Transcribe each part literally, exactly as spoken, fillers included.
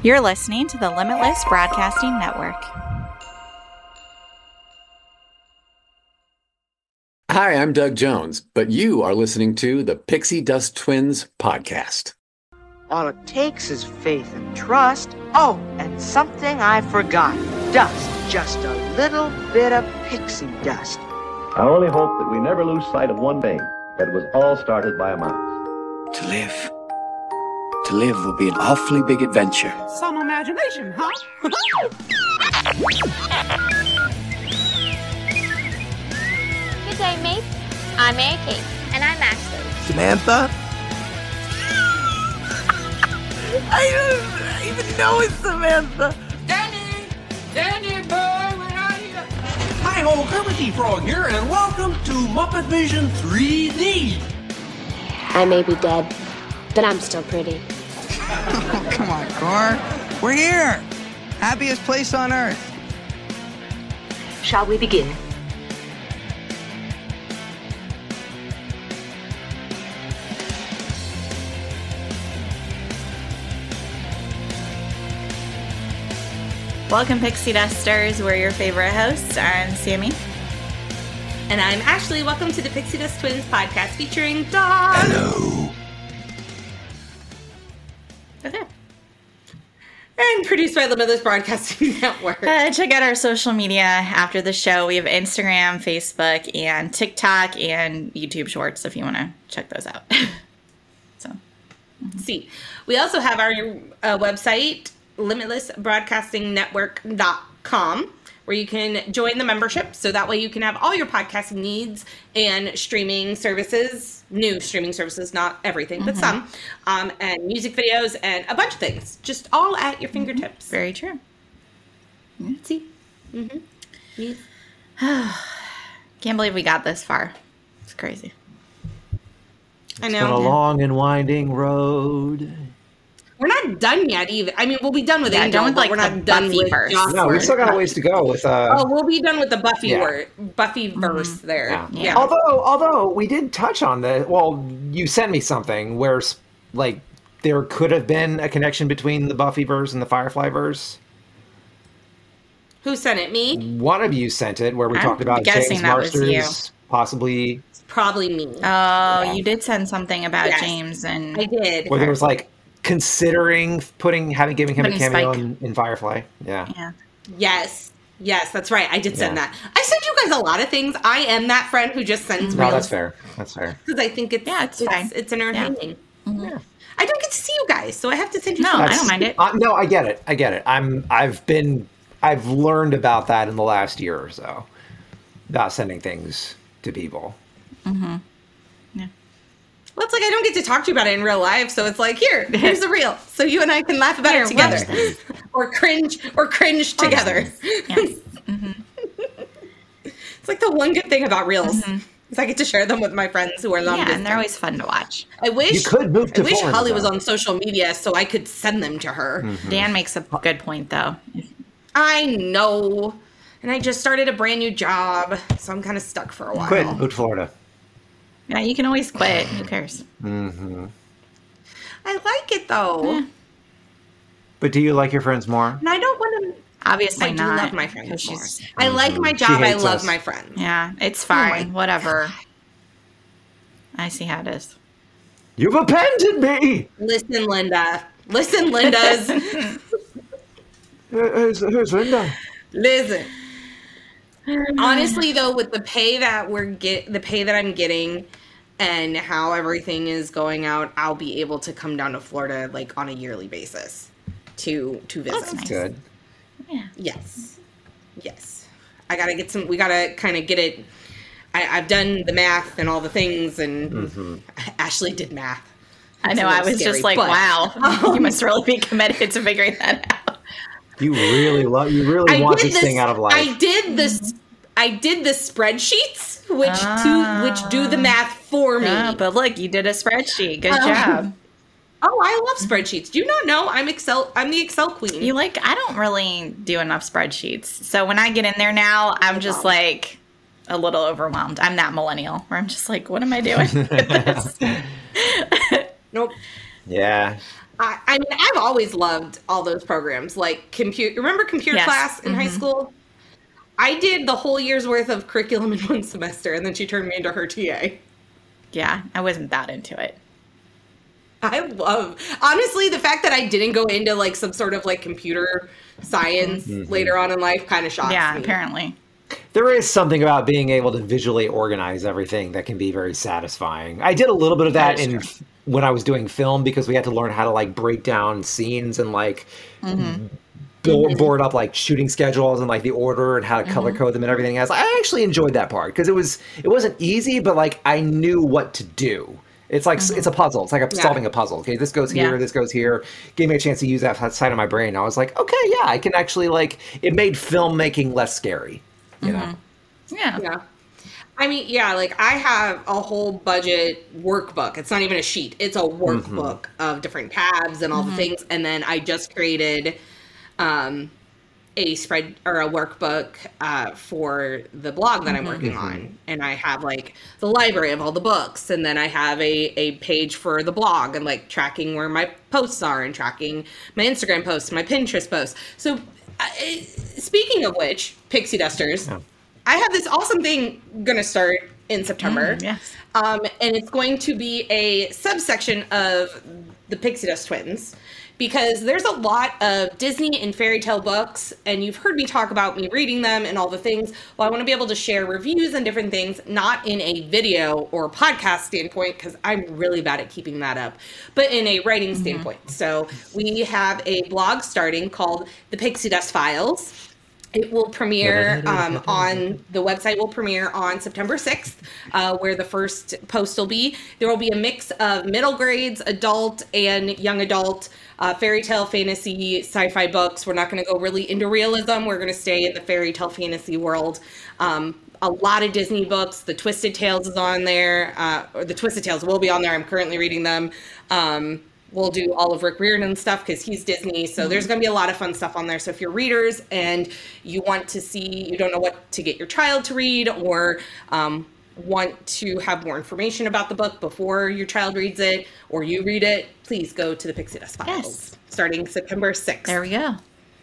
You're listening to the Limitless Broadcasting Network. Hi, I'm Doug Jones, but you are listening to the Pixie Dust Twins podcast. All it takes is faith and trust. Oh, and something I forgot. Dust. Just a little bit of pixie dust. I only hope that we never lose sight of one thing, that it was all started by a mouse. To live. To live will be an awfully big adventure. Some imagination, huh? Good day, mates. I'm Mary Kate. And I'm Ashley. Samantha? I don't even know it's Samantha. Danny! Danny, boy, where are you? Hi-ho, Kermit the Frog here, and welcome to Muppet Vision three D. I may be dead, but I'm still pretty. Oh, come on, Gar. We're here. Happiest place on earth. Shall we begin? Welcome, Pixie Dusters. We're your favorite hosts. I'm Sammy. And I'm Ashley. Welcome to the Pixie Dust Twins podcast featuring Dawn. Hello. Okay. And produced by Limitless Broadcasting Network. Uh, check out our social media after the show. We have Instagram, Facebook, and TikTok, and YouTube Shorts if you want to check those out. so, mm-hmm. See, we also have our uh, website, limitless broadcasting network dot com, where you can join the membership. So that way you can have all your podcasting needs and streaming services, new streaming services, not everything, mm-hmm. but some, um, and music videos and a bunch of things, just all at your fingertips. Very true. Mm-hmm. See? Mm-hmm. Yes. Can't believe we got this far. It's crazy. I know. It's been a long and winding road. We're not done yet either. I mean, we'll be done with yeah, Angel, done with, but like, we're the not done with Buffyverse. Jocelyn. No, we still got a ways to go with. Uh, oh, we'll be done with the Buffy yeah. word, Buffyverse mm-hmm. there. Yeah. Yeah. yeah. Although, although we did touch on the. Well, you sent me something where, like, there could have been a connection between the Buffyverse and the Fireflyverse. Who sent it? Me? One of you sent it, where we I'm talked about guessing James that was you. Marsters possibly. It's probably me. Oh, yeah. You did send something about yes, James, and I did. Where there was like. Considering putting having giving him putting a cameo Spike. in, in Firefly, yeah, yeah, yes, yes, that's right. I did send yeah. that. I send you guys a lot of things. I am that friend who just sends. No, reels that's fair. That's fair. Because I think it's yeah, it's it's, fine. it's entertaining. Yeah. Mm-hmm. Yeah. I don't get to see you guys, so I have to send you. No, some. I don't mind it. Uh, no, I get it. I get it. I'm. I've been. I've learned about that in the last year or so, about sending things to people. Mm-hmm. Well, it's like I don't get to talk to you about it in real life, so it's like, here, here's the reel, so you and I can laugh about here, it together, or cringe, or cringe together. Yes. Mm-hmm. It's like the one good thing about reels mm-hmm. is I get to share them with my friends who are long yeah, distance. and they're always fun to watch. I wish you could move to I wish Florida, Holly though. was on social media so I could send them to her. Mm-hmm. Dan makes a good point, though. I know, and I just started a brand new job, so I'm kind of stuck for a while. Quit. Move to Florida. Yeah, you can always quit. Who cares? Mm-hmm. I like it though. Yeah. But do you like your friends more? And I don't want to. Obviously I do not. love my friends more. She's, I mm-hmm. like my job. I love us. my friends. yeah, it's fine. Oh Whatever. I see how it is. You've abandoned me. Listen, Linda. Listen, Linda's. Who's, who's Linda? Listen. Honestly, though, with the pay that we're get, the pay that I'm getting, and how everything is going out, I'll be able to come down to Florida like on a yearly basis to to visit. That's nice. Good. Yeah. Yes, yes. I gotta get some. We gotta kind of get it. I, I've done the math and all the things, and mm-hmm. Ashley did math. I know. I was scary, just like, but, wow, um, you must really be committed to figuring that out. You really love. You really I want did this thing out of life. I did this. I did the spreadsheets, which Ah. to which do the math for me. Oh, but look, you did a spreadsheet. Good Um, job. Oh, I love spreadsheets. Do you not know I'm Excel? I'm the Excel queen. You like? I don't really do enough spreadsheets. So when I get in there now, I'm just like a little overwhelmed. I'm that millennial where I'm just like, what am I doing with this? Nope. Yeah. I, I mean, I've always loved all those programs. Like computer, remember computer Yes. class in Mm-hmm. high school? I did the whole year's worth of curriculum in one semester, and then she turned me into her T A. Yeah, I wasn't that into it. I love, honestly, the fact that I didn't go into like some sort of like computer science Mm-hmm. later on in life kind of shocks Yeah, me. apparently. There is something about being able to visually organize everything that can be very satisfying. I did a little bit of that, That is in true. when I was doing film, because we had to learn how to like break down scenes and like Mm-hmm. build, board up like shooting schedules and like the order and how to color Mm-hmm. code them and everything else. I actually enjoyed that part because it was it wasn't easy, but like I knew what to do. It's like it's a puzzle. It's like I'm Yeah. solving a puzzle. Okay, this goes here, Yeah. this goes here. Gave me a chance to use that side of my brain. I was like, okay, yeah, I can actually like. It made filmmaking less scary. You know. Yeah. Yeah. I mean, yeah, like I have a whole budget workbook. It's not even a sheet. It's a workbook of different tabs and all the things. And then I just created um, a spread or a workbook uh, for the blog that I'm working on. And I have like the library of all the books. And then I have a, a page for the blog and like tracking where my posts are and tracking my Instagram posts, my Pinterest posts. So uh, speaking of which, Pixie Dusters, Yeah. I have this awesome thing going to start in September. Mm, yes. Um, and it's going to be a subsection of the Pixie Dust Twins, because there's a lot of Disney and fairy tale books, and you've heard me talk about me reading them and all the things. Well, I want to be able to share reviews and different things, not in a video or podcast standpoint, because I'm really bad at keeping that up, but in a writing standpoint. So we have a blog starting called The Pixie Dust Files. It will premiere um, on, the website will premiere on September sixth, uh, where the first post will be. There will be a mix of middle grades, adult, and young adult, uh, fairy tale, fantasy, sci-fi books. We're not going to go really into realism. We're going to stay in the fairy tale fantasy world. Um, a lot of Disney books. The Twisted Tales is on there, uh, or the Twisted Tales will be on there. I'm currently reading them. Um, We'll do all of Rick Riordan stuff because he's Disney. So there's going to be a lot of fun stuff on there. So if you're readers and you want to see, you don't know what to get your child to read, or um, want to have more information about the book before your child reads it or you read it, please go to the Pixie Dust Files. Yes. Starting September sixth. There we go.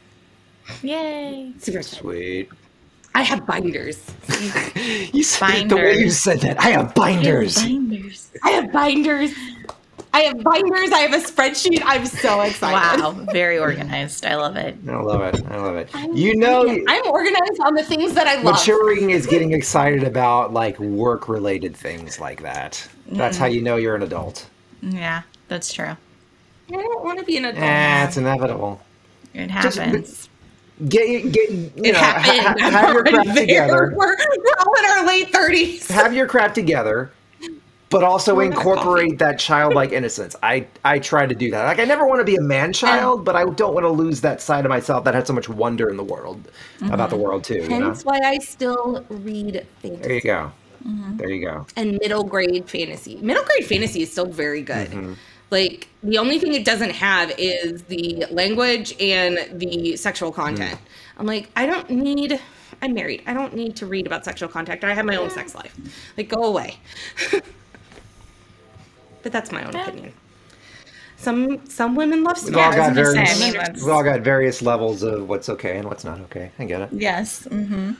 Yay. Super excited. Sweet. I have binders. You said the way you Binders. said that. I have binders. Binders. I have binders. I have binders. I have a spreadsheet. I'm so excited. Wow. Very organized. I love it. I love it. I love it. You know, I'm organized on the things that I love. maturing is getting excited about like work-related things like that. That's how you know you're an adult. Yeah, that's true. I don't want to be an adult. Eh, it's inevitable. It Just- happens. Get get you It know ha- happened. ha- I'm have your already crap there. together. We're, we're all in our late thirties. Have your crap together, but also We're not incorporate coffee. that childlike innocence. I I try to do that. Like I never want to be a man child, but I don't want to lose that side of myself that had so much wonder in the world about the world too. You know? Hence why I still read fantasy. There you go. There you go. And middle grade fantasy. Middle grade fantasy is still very good. Mm-hmm. Like, the only thing it doesn't have is the language and the sexual content. Mm. I'm like, I don't need, I'm married. I don't need to read about sexual contact. I have my own sex life. Like, go away. But that's my own opinion. Some some women love We've all scabs. got I was gonna various. say, I mean, that's- We've all got various levels of what's okay and what's not okay. I get it. Yes. Mm-hmm.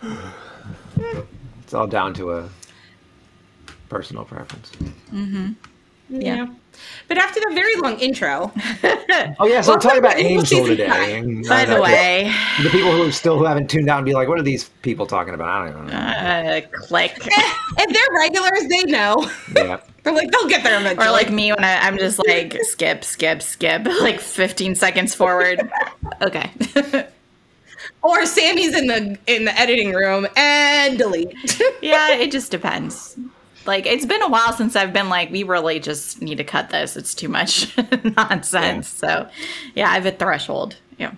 It's all down to a personal preference. Mm-hmm. Yeah. Yeah. But after the very long intro, Oh yeah, so we're talking about Welcome to Angel season today. five. and, By uh, the way, the people who still who haven't tuned out and be like, "What are these people talking about?" I don't even know. uh, click. if they're regulars, they know. Yeah. They're like, they'll get there eventually. Or like me when I, I'm just like, skip, skip, skip, like fifteen seconds forward. Okay. Or Sammy's in the in the editing room and delete. Yeah, it just depends. Like, it's been a while since I've been like, we really just need to cut this. It's too much nonsense. So, yeah, I've hit threshold. Yeah.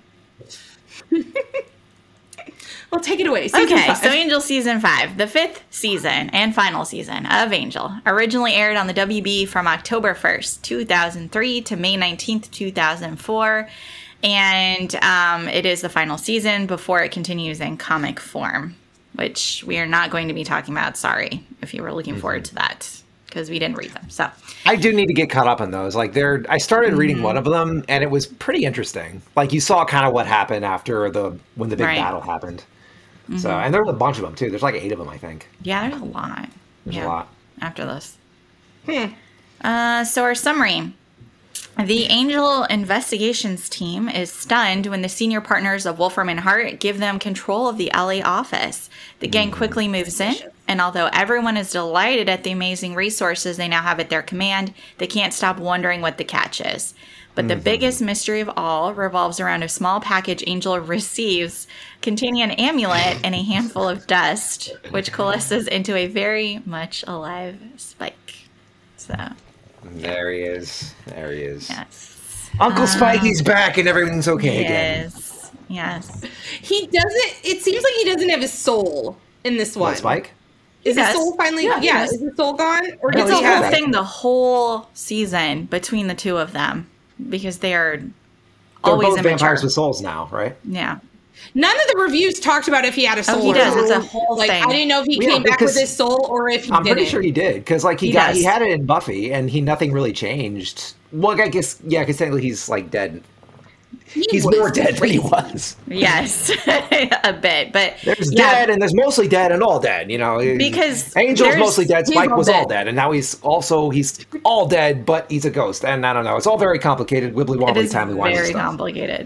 Well, take it away. Season Okay, five. so Angel season five, the fifth season and final season of Angel, originally aired on the W B from October first, two thousand three to May nineteenth, two thousand four. And um, it is the final season before it continues in comic form, which we are not going to be talking about. Sorry if you were looking forward to that, because we didn't read them. So I do need to get caught up on those. Like they're, I started reading Mm-hmm. one of them, and it was pretty interesting. Like you saw kind of what happened after the when the big Right. battle happened. So, Mhm. and there's a bunch of them too. There's like eight of them, I think. yeah, there's a lot. There's yeah, a lot. after this. Hmm. Uh, so our summary. The Angel Investigations team is stunned when the senior partners of Wolfram and Hart give them control of the L A office. The gang quickly moves in, and although everyone is delighted at the amazing resources they now have at their command, they can't stop wondering what the catch is. But the Mhm. biggest mystery of all revolves around a small package Angel receives containing an amulet and a handful of dust, which coalesces into a very much alive Spike. So, There he is. There he is. yes. Uncle Um, Spikey's back, and everything's okay again. Yes. Yes. He doesn't. It seems like he doesn't have his soul in this one. What, Spike? Is He his does. soul finally? Yeah, Yeah, he does. is his soul gone? Or It's does a he whole have it? thing the whole season between the two of them because they are They're always both immature. vampires with souls now, right? Yeah. None of the reviews talked about if he had a soul. Oh, he or does. not. It's a whole like, thing. I didn't know if he Yeah, came back with because his soul or if he I'm didn't. pretty sure he did because like he, He got does. he had it in Buffy, and he nothing really changed. Well, I guess yeah, because technically he's like dead. He he's was more dead than he crazy. was. Yes. A bit. But There's yeah, dead, and there's mostly dead, and all dead. You know, Because Angel's there's- mostly dead. he's Spike all was all dead. dead, and now he's also he's all dead, but he's a ghost. And I don't know. It's all very complicated, wibbly it wobbly, is timey wimey very stuff. complicated.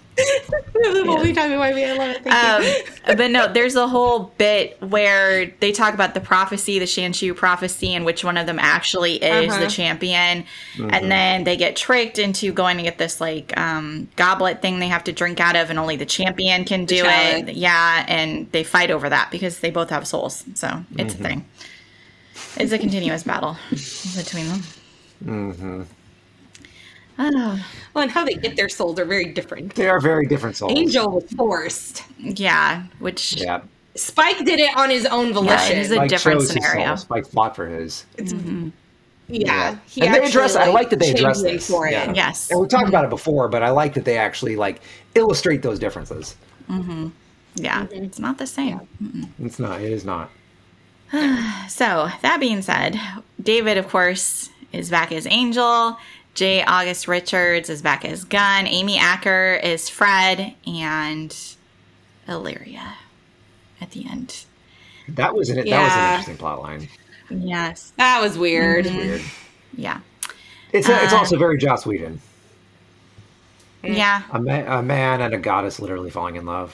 The only time I I love it. Thank you. Um, but no, there's a whole bit where they talk about the prophecy, the Shanshu prophecy, and which one of them actually is Uh-huh. the champion. Mhm. And then they get tricked into going to get this like um, goblet thing they have to drink out of, and only the champion can The do chalice. it. Yeah, and they fight over that because they both have souls. So it's Mhm. a thing. It's a continuous battle between them. Mm-hmm. Oh, Well, and how they get their souls are very different. They are very different souls. Angel was forced. yeah, which Yeah. Spike did it on his own volition. it is a Spike different chose his scenario. soul. Spike fought for his. Mhm. yeah, he and they actually, address. I like that they changed address him this. for it. Yeah. Yes. And we talked about it before, but I like that they actually like illustrate those differences. Mm-hmm. Yeah, it's not the same. Mm-mm. It's not. It is not. So, that being said, David, of course, is back as Angel. J. August Richards is back as Gunn. Amy Acker is Fred. And Illyria at the end. That was an. That was an Yeah. interesting plot line. Yes. That was weird. Mhm. Weird. Yeah. It's it's Uh, also very Joss Whedon. Yeah. A, ma- a man and a goddess literally falling in love,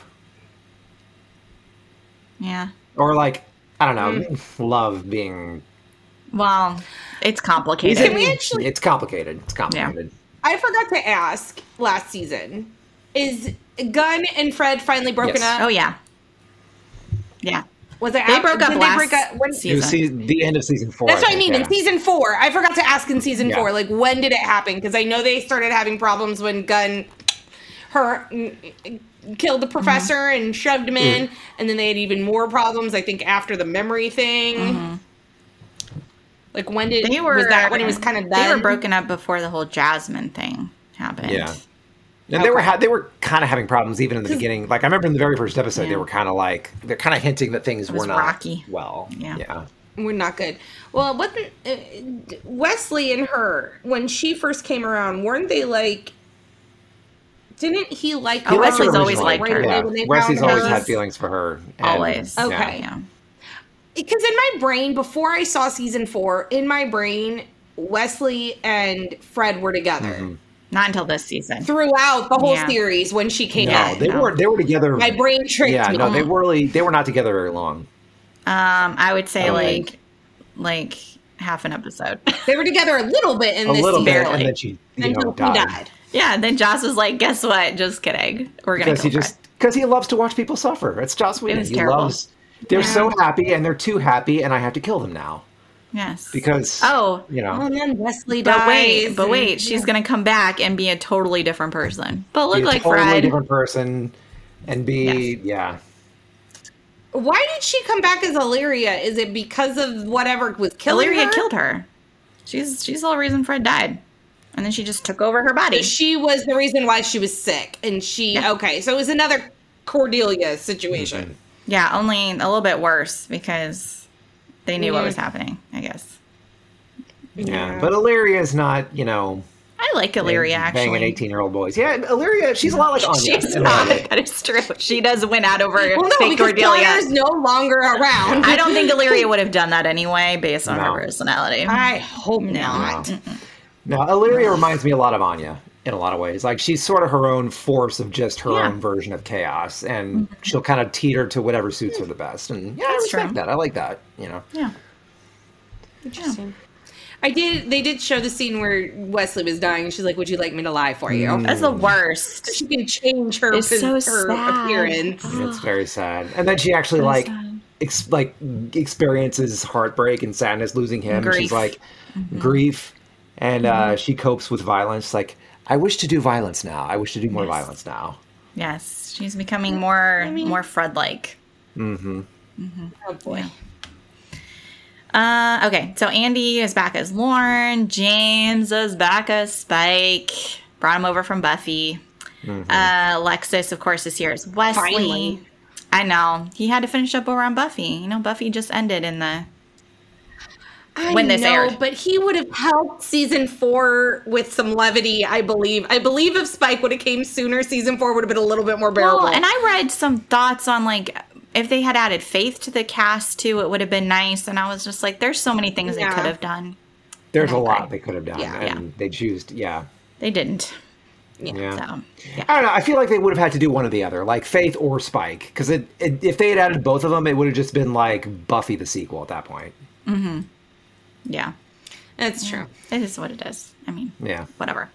Yeah. or like I don't know, Mm. love being. Well, it's complicated. Can we actually- It's complicated. It's complicated. I forgot to ask last season: is Gunn and Fred finally broken Yes. up? Oh, yeah. Yeah. Was it? They after- broke up did last break up when- It was season. season, the end of season four. That's what I think, mean. yeah. In season four, I forgot to ask in season Yeah. four, like when did it happen? Because I know they started having problems when Gunn, her, mm, killed the professor and shoved him in, and then they had even more problems. I think after the memory thing. Mhm. Like when did They were, was that when it was kind of done? They were broken up before the whole Jasmine thing happened. Yeah. And they were ha- they were kind of having problems even in the 'Cause- beginning. Like I remember in the very first episode, they Yeah. were kind of like they're kind of hinting that things It was were not rocky. well. Yeah. Yeah. We're not good. Well, wasn't uh, Wesley and her when she first came around? Weren't they like? Didn't he like? Oh, He liked her Wesley's always originally. liked her. Yeah. When they Wesley's found always her. had feelings for her. and- Always. yeah. Okay. Yeah. Because in my brain, before I saw season four, in my brain, Wesley and Fred were together Mm-hmm. Not until this season. throughout the whole Yeah. series when she came No, out. they no. were they were together. My brain tricked Yeah, me. no, they were really, they were not together very long. Um, I would say Oh, like, like half an episode. They were together a little bit in A this little bit, season. and then she, you until know, he died. died. Yeah. And then Joss was like, "Guess what? Just kidding. We're gonna Because he kill just because he loves to watch people suffer. It's Joss Whedon. was He terrible. loves. They're so happy and they're too happy, and I have to kill them now Yes. because Oh. you know. And then Wesley dies. But wait, but and- wait, she's gonna come back and be a totally different person. But look be a like totally Fred. different person, and be yeah. Why did she come back as Illyria? Is it because of whatever was killing Illyria her? killed her. She's she's the whole reason Fred died, and then she just took over her body. She was the reason why she was sick, and she Yeah. okay. So it was another Cordelia situation. Yeah, only a little bit worse because they knew what Mhm. was happening. I guess. Yeah, Yeah. but Illyria is not, you know, I like Illyria, actually. banging eighteen-year-old boys. Yeah, Illyria, she's a lot like Anya. She's in a not. way. That is true. She does win out over Well, no, fake because Cordelia. Connor's no longer around. I don't think Illyria would have done that anyway, based on No. her personality. I hope not. No, Illyria reminds me a lot of Anya in a lot of ways. Like, she's sort of her own force of just her Yeah. own version of chaos, and she'll kind of teeter to whatever suits her the best. And yeah, I That's respect true. that. I like that, you know. Yeah. Interesting. I did. They did show the scene where Wesley was dying, and she's like, "Would you like me to lie for you?" That's the worst. She can change her, It's so her sad. appearance. It's very sad. And then she actually, So like, sad. ex- like experiences heartbreak and sadness losing him. Grief. She's like, grief. And uh, she copes with violence. Like, I wish to do violence now. I wish to do more Yes. violence now. Yes, she's becoming more more Fred-like. Mm-hmm. Oh boy. Uh, okay, so Andy is back as Lauren. James is back as Spike. Brought him over from Buffy. Mm-hmm. Uh, Alexis, of course, is here as Wesley. Finally. I know. He had to finish up over on Buffy. You know, Buffy just ended in the... I When this know, aired. but he would have helped season four with some levity, I believe. I believe if Spike would have came sooner, season four would have been a little bit more bearable. Well, and I read some thoughts on, like, if they had added Faith to the cast, too, it would have been nice. And I was just like, there's so many things Yeah. they could have done. There's a I lot agree. they could have done. Yeah. and they choose, yeah. They didn't. Yeah. So, yeah. I don't know. I feel like they would have had to do one or the other, like Faith or Spike. Because it, it, if they had added both of them, it would have just been like Buffy the sequel at that point. Mm-hmm. Yeah. That's true. It is what it is. I mean, Yeah. whatever.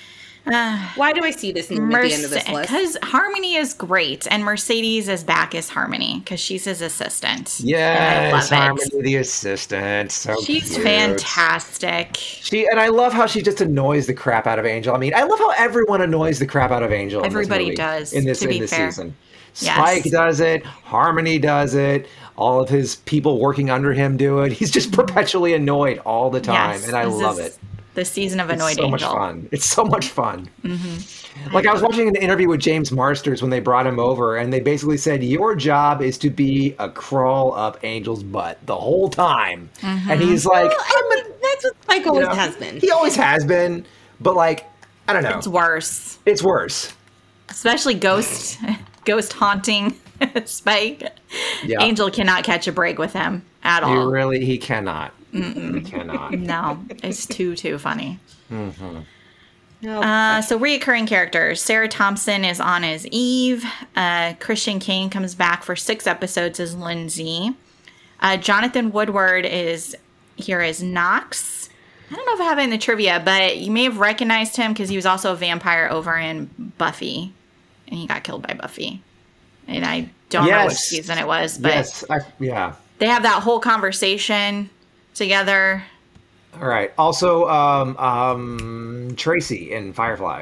Uh, Why do I see this name at the end of this list? Because Harmony is great, and Mercedes is back as Harmony because she's his assistant. And I Yes, love Harmony it. the assistant. So She's cute. fantastic. She and I love how she just annoys the crap out of Angel. I mean, I love how everyone annoys the crap out of Angel. in this Everybody movie, does, in this to in be this fair. season. Yes. Spike does it. Harmony does it. All of his people working under him do it. He's just perpetually annoyed all the time, Yes, and I this love is it. The season of It's Annoyed so Angel. much fun. It's so much fun. Mm-hmm. Like I was watching an interview with James Marsters when they brought him over, and they basically said, "Your job is to be a crawl up Angel's butt the whole time." Mm-hmm. And he's like, Well, I mean, that's what Spike always you know, has been. He always has been, but like, I don't know. It's worse. It's worse. Especially ghost, ghost haunting Spike. Yeah. Angel cannot catch a break with him at He all. really, he cannot. He cannot. No, it's too, too funny. Mm-hmm. No. Uh, so reoccurring characters. Sarah Thompson is on as Eve. Uh, Christian Kane comes back for six episodes as Lindsay. Uh, Jonathan Woodward is here as Knox. I don't know if I have it in the trivia, but you may have recognized him because he was also a vampire over in Buffy. And he got killed by Buffy. And I don't know which Yes. season it was, but Yes, I, yeah. they have that whole conversation together. All right. Also, um, um, Tracy in Firefly.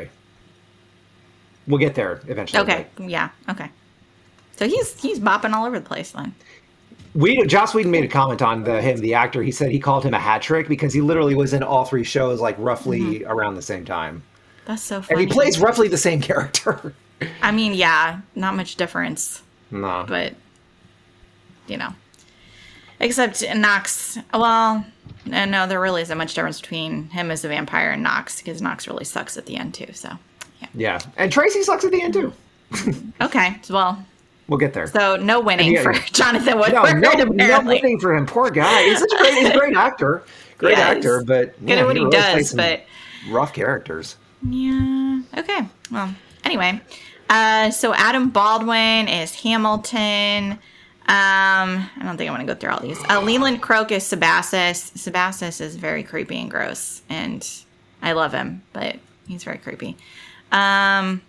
We'll get there eventually. Okay, yeah, okay. So he's he's bopping all over the place then. We Joss Whedon made a comment on the, him, the actor. He said he called him a hat trick because he literally was in all three shows like roughly Mm-hmm. around the same time, That's so funny. and he plays roughly the same character. I mean, yeah, not much difference, No, but you know, except Knox. Well, no, no, there really isn't much difference between him as a vampire and Knox because Knox really sucks at the end too. So yeah, and Tracy sucks at the end too. okay, well, We'll get there. so no winning Yeah, for yeah. Jonathan No, Woodward. no, no apparently. winning for him. Poor guy. He's such a great, he's a great actor. Great Yeah, actor, he's but good at what he really plays does, some but rough characters. yeah, okay. Well, anyway, uh, so Adam Baldwin is Hamilton. Um, I don't think I want to go through all these. Uh, Leland Croak is Sebastus. Sebastus is very creepy and gross, and I love him, but he's very creepy. Um,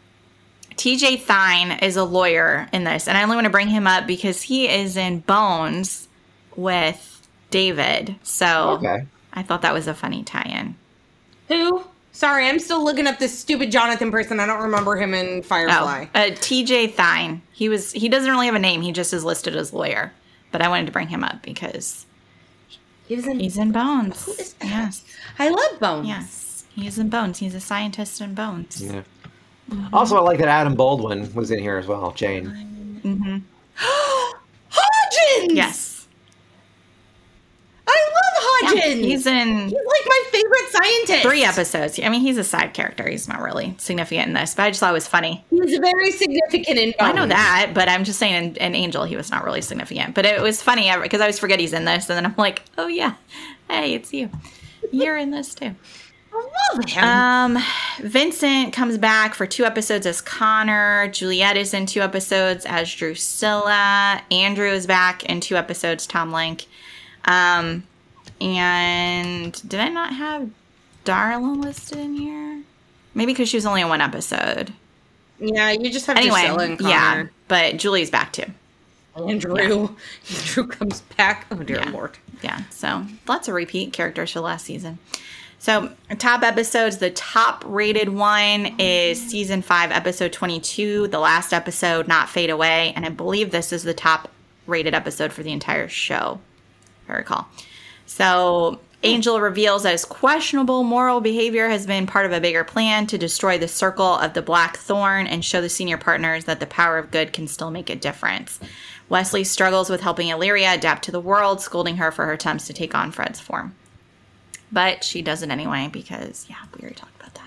T J Thine is a lawyer in this, and I only want to bring him up because he is in Bones with David. So Okay. I thought that was a funny tie-in. Who? Sorry, I'm still looking up this stupid Jonathan person. I don't remember him in Firefly. Oh, uh, T J Thine. He was. He doesn't really have a name. He just is listed as lawyer. But I wanted to bring him up because He was in. he's in Bones. Who is that? Yes. I love Bones. Yes. He's in Bones. He's a scientist in Bones. Yeah. Also, I like that Adam Baldwin was in here as well. Jane. Mm-hmm. Hodgins! Yes. I love He's in He's like my favorite scientist. three episodes. I mean, he's a side character. He's not really significant in this, but I just thought it was funny. He's very significant in Bones. I know that, but I'm just saying in, in Angel, he was not really significant. But it was funny because I always forget he's in this, and then I'm like, oh yeah, hey, it's you. You're in this too. I love him. Um, Vincent comes back for two episodes as Connor. Juliet is in two episodes as Drusilla. Andrew is back in two episodes, Tom Lenk. Um, and did I not have Darla listed in here? Maybe because she was only in one episode. Yeah, you just have anyway, Drusilla and Connor. Yeah, but Julie's back too. Andrew. Yeah. Andrew comes back. Oh, dear yeah. Lord. Yeah, so lots of repeat characters for last season. So, top episodes, the top rated one is season five, episode twenty-two, the last episode, Not Fade Away. And I believe this is the top rated episode for the entire show, if I recall. So, Angel reveals that his questionable moral behavior has been part of a bigger plan to destroy the circle of the Black Thorn and show the senior partners that the power of good can still make a difference. Wesley struggles with helping Illyria adapt to the world, scolding her for her attempts to take on Fred's form. But she does it anyway because, yeah, we already talked about that.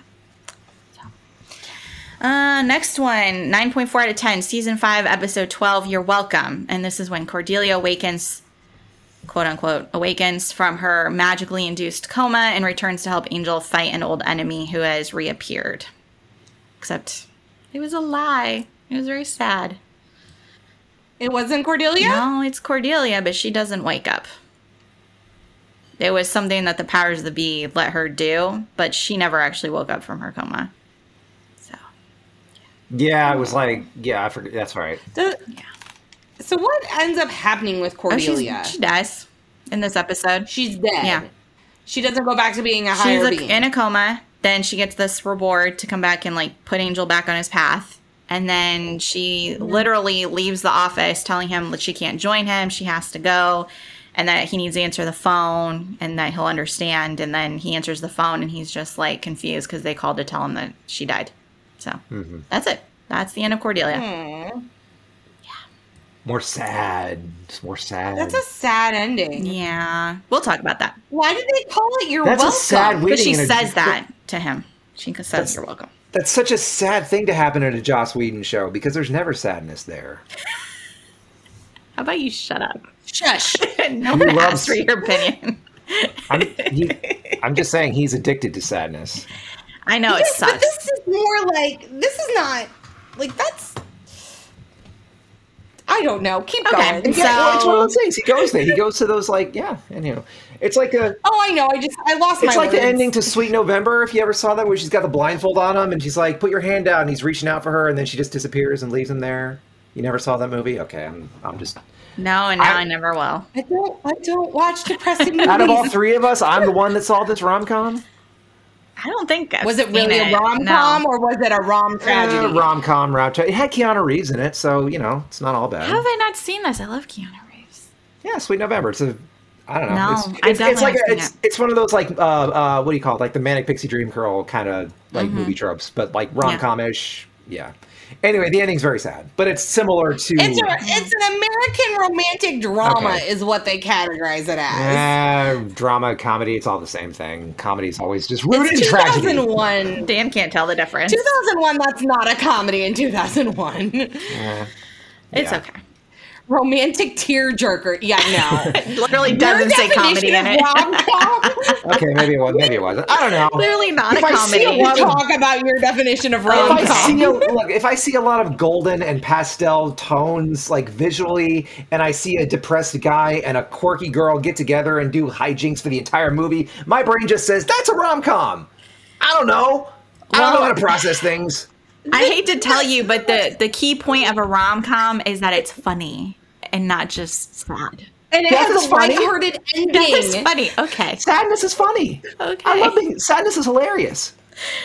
So, uh, next one, nine point four out of ten, season five, episode twelve, You're Welcome. And this is when Cordelia awakens, quote unquote, awakens from her magically induced coma and returns to help Angel fight an old enemy who has reappeared. Except it was a lie. It was very sad. It wasn't Cordelia? No, it's Cordelia, but she doesn't wake up. It was something that the powers of the bee let her do, but she never actually woke up from her coma. So, yeah, I was like, yeah, I forget. That's right. The, yeah. So what ends up happening with Cordelia? Oh, she dies in this episode. She's dead. Yeah, she doesn't go back to being a higher She's being. in a coma. Then she gets this reward to come back and like put Angel back on his path. And then she mm-hmm. literally leaves the office, telling him that she can't join him. She has to go. And that he needs to answer the phone and that he'll understand. And then he answers the phone and he's just like confused because they called to tell him that she died. So mm-hmm. that's it. That's the end of Cordelia. Aww. Yeah. More sad. It's more sad. That's a sad ending. Yeah. We'll talk about that. Why did they call it You're That's Welcome? That's a sad Because she a, says that to him. She says that's, You're welcome. That's such a sad thing to happen in a Joss Whedon show because there's never sadness there. How about you shut up? Shush. No one asked for your opinion. I'm, he, I'm just saying he's addicted to sadness. I know, yes, it sucks. But this is more like, this is not, like, that's, I don't know. Keep okay, going. So, yeah, well, it's one of those things. He goes there. He goes to those, like, yeah, and you know, it's like a. Oh, I know. I just, I lost my It's like words. the ending to Sweet November, if you ever saw that, where she's got the blindfold on him and she's like, put your hand out, and he's reaching out for her, and then she just disappears and leaves him there. You never saw that movie? Okay, I'm, I'm just. No, and now I, I never will. I don't. I don't watch depressing movies. Out of all three of us, I'm the one that saw this rom com. I don't think I've was it really it. a rom com no. or was it a rom tragedy? Uh, rom com, rom tragedy. It had Keanu Reeves in it, so you know it's not all bad. How have I not seen this? I love Keanu Reeves. Yeah, Sweet November. It's a. I don't know. No, it's, I it's, it's like a, it's it. it's one of those like uh uh what do you call it, like the Manic Pixie Dream Girl kind of like mm-hmm. movie tropes, but like rom com ish. Yeah. Anyway, the ending's very sad, but it's similar to. It's, a, it's an American romantic drama, okay. is what they categorize it as. Uh, drama, comedy, it's all the same thing. Comedy's always just rooted in two thousand one. tragedy. Dan can't tell the difference. two thousand one, that's not a comedy in two thousand one. Uh, it's yeah. okay. Romantic tearjerker. Yeah, no. It literally doesn't say comedy in it. Rom-com? Okay, maybe it was. Maybe it wasn't. I don't know. Clearly not if a I comedy. See a lot of, talk about your definition of if I rom-com. see a, look, if I see a lot of golden and pastel tones, like visually, and I see a depressed guy and a quirky girl get together and do hijinks for the entire movie, my brain just says that's a rom-com. I don't know. I don't know how to process things. I hate to tell you, but the, the key point of a rom-com is that it's funny and not just sad. And it Death has is a funny. lighthearted ending. Death is funny. Okay. Sadness is funny. Okay. I love being, sadness is hilarious.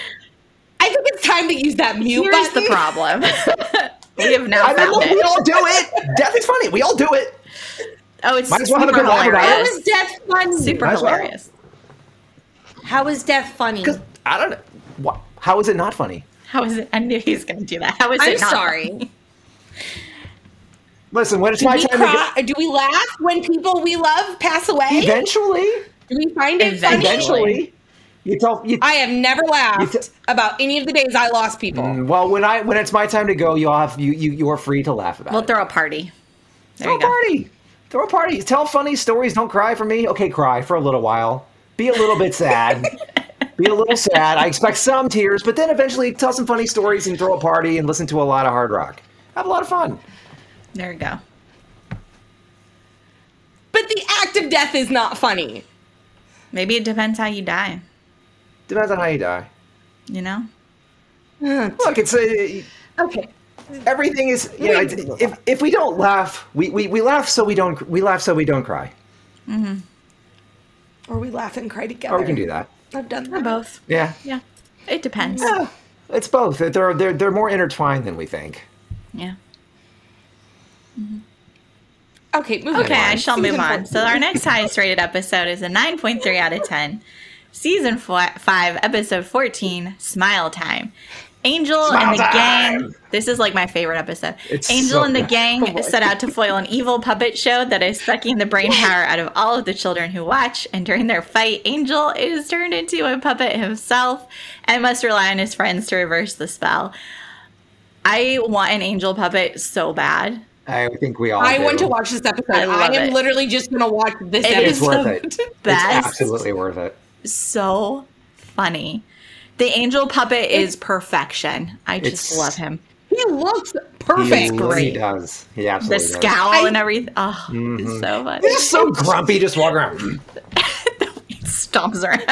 I think it's time to use that mute Here's button. the problem. We have now I found mean, it. we all do it. Death is funny. We all do it. Oh, it's Might as well have a super good laugh about it. How hilarious. is death funny? Super Might as well. hilarious. How is death funny? I don't know. What, how is it not funny? How is it? I knew he was going to do that. How is I'm it not sorry. funny? Listen, when it's Do my we, time cry, to do we laugh when people we love pass away? get... Eventually. Do we find it funny? Eventually. You tell, you, I have never laughed t- about any of the days I lost people. Mm, well, when I when it's my time to go, you'll have you you you are free to laugh about We'll it. throw a party. There throw you go. a party. Throw a party. Tell funny stories. Don't cry for me. Okay, cry for a little while. Be a little bit sad. Be a little sad. I expect some tears, but then eventually tell some funny stories and throw a party and listen to a lot of hard rock. Have a lot of fun. There you go. But the act of death is not funny. Maybe it depends how you die. Depends on how you die. You know? Look, it's a... Okay. Everything is, you know, if if we don't laugh, we, we, we laugh so we don't we laugh so we don't cry. Mm-hmm. Or we laugh and cry together. Or we can do that. I've done Or that. both. Yeah. Yeah. It depends. Yeah. It's both. They're they're they're more intertwined than we think. Yeah. Mm-hmm. Okay, moving Okay, on. I shall Season move on. fourteen. So our next highest rated episode is a nine point three out of ten. Season four, five, episode fourteen, Smile Time. Angel Smile and the time! gang. This is like my favorite episode. It's Angel so and the good. gang set out to foil an evil puppet show that is sucking the brain power out of all of the children who watch. And during their fight, Angel is turned into a puppet himself and must rely on his friends to reverse the spell. I want an angel puppet so bad. I think we all I do. want to watch this episode. I I, love am it. literally just going to watch this It episode. is It's worth it. Best. It's absolutely worth it. So funny. The angel puppet is perfection. I just It's- love him. He looks He, perfect. he great. does. He The absolutely does. scowl I- and everything. Oh, Mhm. it's so funny. He's just so grumpy, just walking around. He stomps around.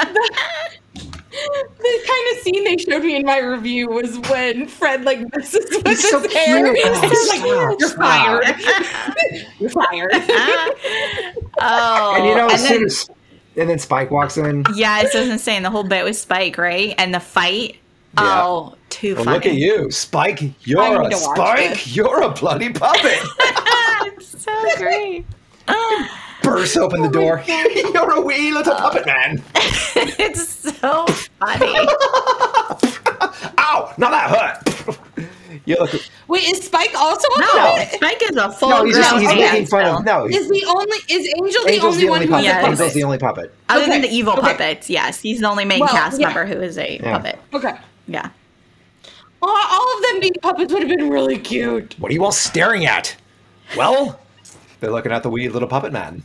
The kind of scene they showed me in my review was when Fred like messes with He's his so hair. cute. He's Oh, like, stop, "You're stop." fired. You're fired." Oh, And you know, as and soon then, as and then Spike walks in. yeah, it's just insane. The whole bit with Spike, right? And the fight. Yeah. Oh, too Well, funny. look at you, Spike. You're I a need to watch Spike. this. You're a bloody puppet. It's so great. Bursts open the door. You're a wee little puppet man. It's so funny. Ow! Not that hurt. You look. Wait, is Spike also a No, puppet? Spike is a full No, he's just grown he's man making fun still. of. No, he's, Is the only is Angel the Angel's only the one only who's puppet. a Yes. puppet? Angel's the only puppet. Other Okay, than the evil okay. puppets, yes. He's the only main Well, cast yeah. member who is a Yeah. puppet. Okay. Yeah. Well, all of them being puppets would have been really cute. What are you all staring at? Well, they're looking at the wee little puppet man.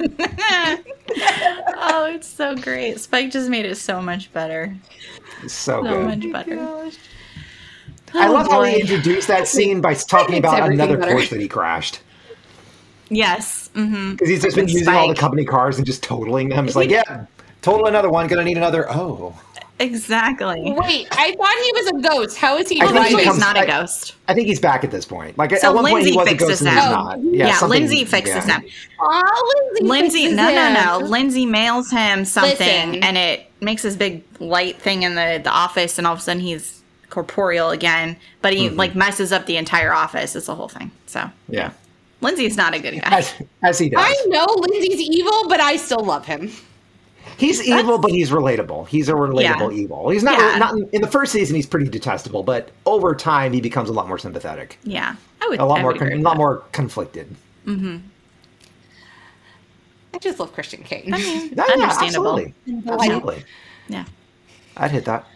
Oh, it's so great. Spike just made it so much better. It's so, So good. much better. I Oh, love how boy. he introduced that scene by talking makes about everything another better. course that he crashed. Yes. Mm-hmm. Because he's just been With using all the Spike. company cars and just totaling them. It's like, yeah, total another one, gonna need another. Oh. Exactly. Wait, I thought he was a ghost. How is he I think Eventually, he he's comes not a back- ghost. I think he's back at this point. Like, So at one point he Lindsay was a fixes ghost and him. he's Oh, not. Yeah, something- Lindsay fixes yeah. him. Oh, Lindsay, Lindsay, fixes no, no, him. no. Lindsay mails him something, Listen. and it makes this big light thing in the, the office, and all of a sudden he's corporeal again. But he Mhm. like messes up the entire office. It's the whole thing. So Yeah. Lindsay's not a good guy. As, as he does. I know Lindsay's evil, but I still love him. He's evil, but he's relatable. He's a relatable Yeah. evil. He's not, Yeah. not in, in the first season. He's pretty detestable, but over time he becomes a lot more sympathetic, Yeah, I would. a lot I more, would con- agree a with lot that. more conflicted. Mm-hmm. I just love Christian Kane. I mean, No, yeah, understandable. absolutely, absolutely. Yeah. I'd hit that.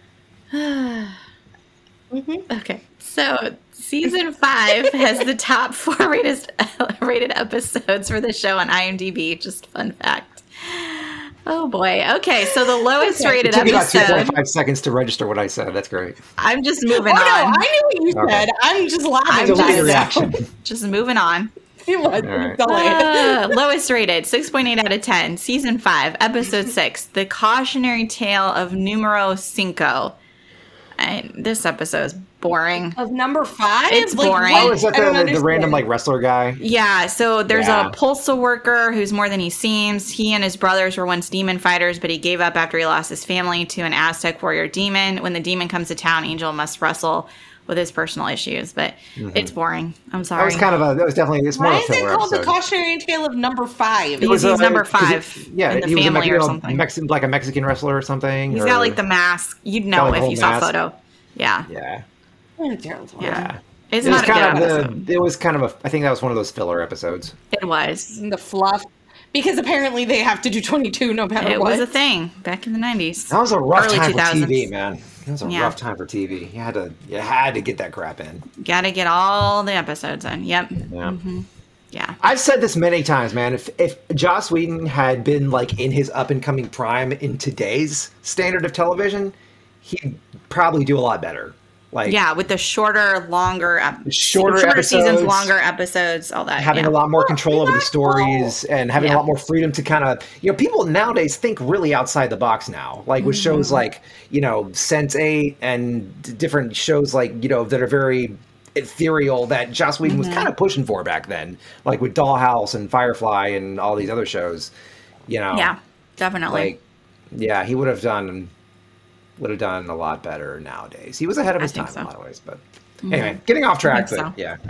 Mm-hmm. Okay, so season five has the top four rated rated episodes for the show on IMDb. Just fun fact. Oh boy. Okay, so the lowest It rated took me about two point episode. five seconds to register what I said. That's great. I'm just Oh moving no, I on. knew what you Okay. said. I'm just laughing. I'm So just- what's your about it. reaction? Just moving on. It was. All right. Go ahead. Uh, lowest rated, six point eight out of ten. Season five, episode six, The Cautionary Tale of Numero Cinco. And this episode is boring. Of number five? It's Like, boring. what? Oh, is that I don't the, the, the random understand. like wrestler guy? Yeah, so there's Yeah. a postal worker who's more than he seems. He and his brothers were once demon fighters, but he gave up after he lost his family to an Aztec warrior demon. When the demon comes to town, Angel must wrestle with his personal issues, but it's boring. I'm That sorry. was kind of a. That was definitely. It's more Why of a is it filler called the episode. cautionary tale of number five? Because a- he's number 'cause he- five yeah, in the he was a family Mex- or you know, something. Mexican, like a Mexican wrestler or something. He's or- got like the mask. You'd Got, know like, the if whole you saw a mask. photo. Yeah. Yeah. Oh, terrible. Yeah. It's It was not a good kind of episode. the. It was kind of a. I think that was one of those filler episodes. It was. The fluff. Because apparently they have to do twenty-two no matter It what. was a thing back in the nineties. That was a rough Early time two for thousands. T V, man. That was a Yeah. rough time for T V. You had to, you had to get that crap in. Gotta get all the episodes in. Yep. Yeah. hmm Yeah. I've said this many times, man. If if Joss Whedon had been like in his up and coming prime in today's standard of television, he'd probably do a lot better. Like Yeah, with the shorter, longer, ep- Shorter shorter seasons, episodes, longer episodes, all that. having yeah. a lot more control over the stories and having Yeah. a lot more freedom to kind of, you know, people nowadays think really outside the box now, like with shows Mhm. like, you know, sense eight and d- different shows like, you know, that are very ethereal that Joss Whedon was Mhm. kind of pushing for back then, like with Dollhouse and Firefly and all these other shows, you know. Yeah, definitely. Like, yeah, he would have done would have done a lot better nowadays. He was ahead of I his time think so. in a lot of ways, but Mhm. anyway, getting off track, I but think so. yeah.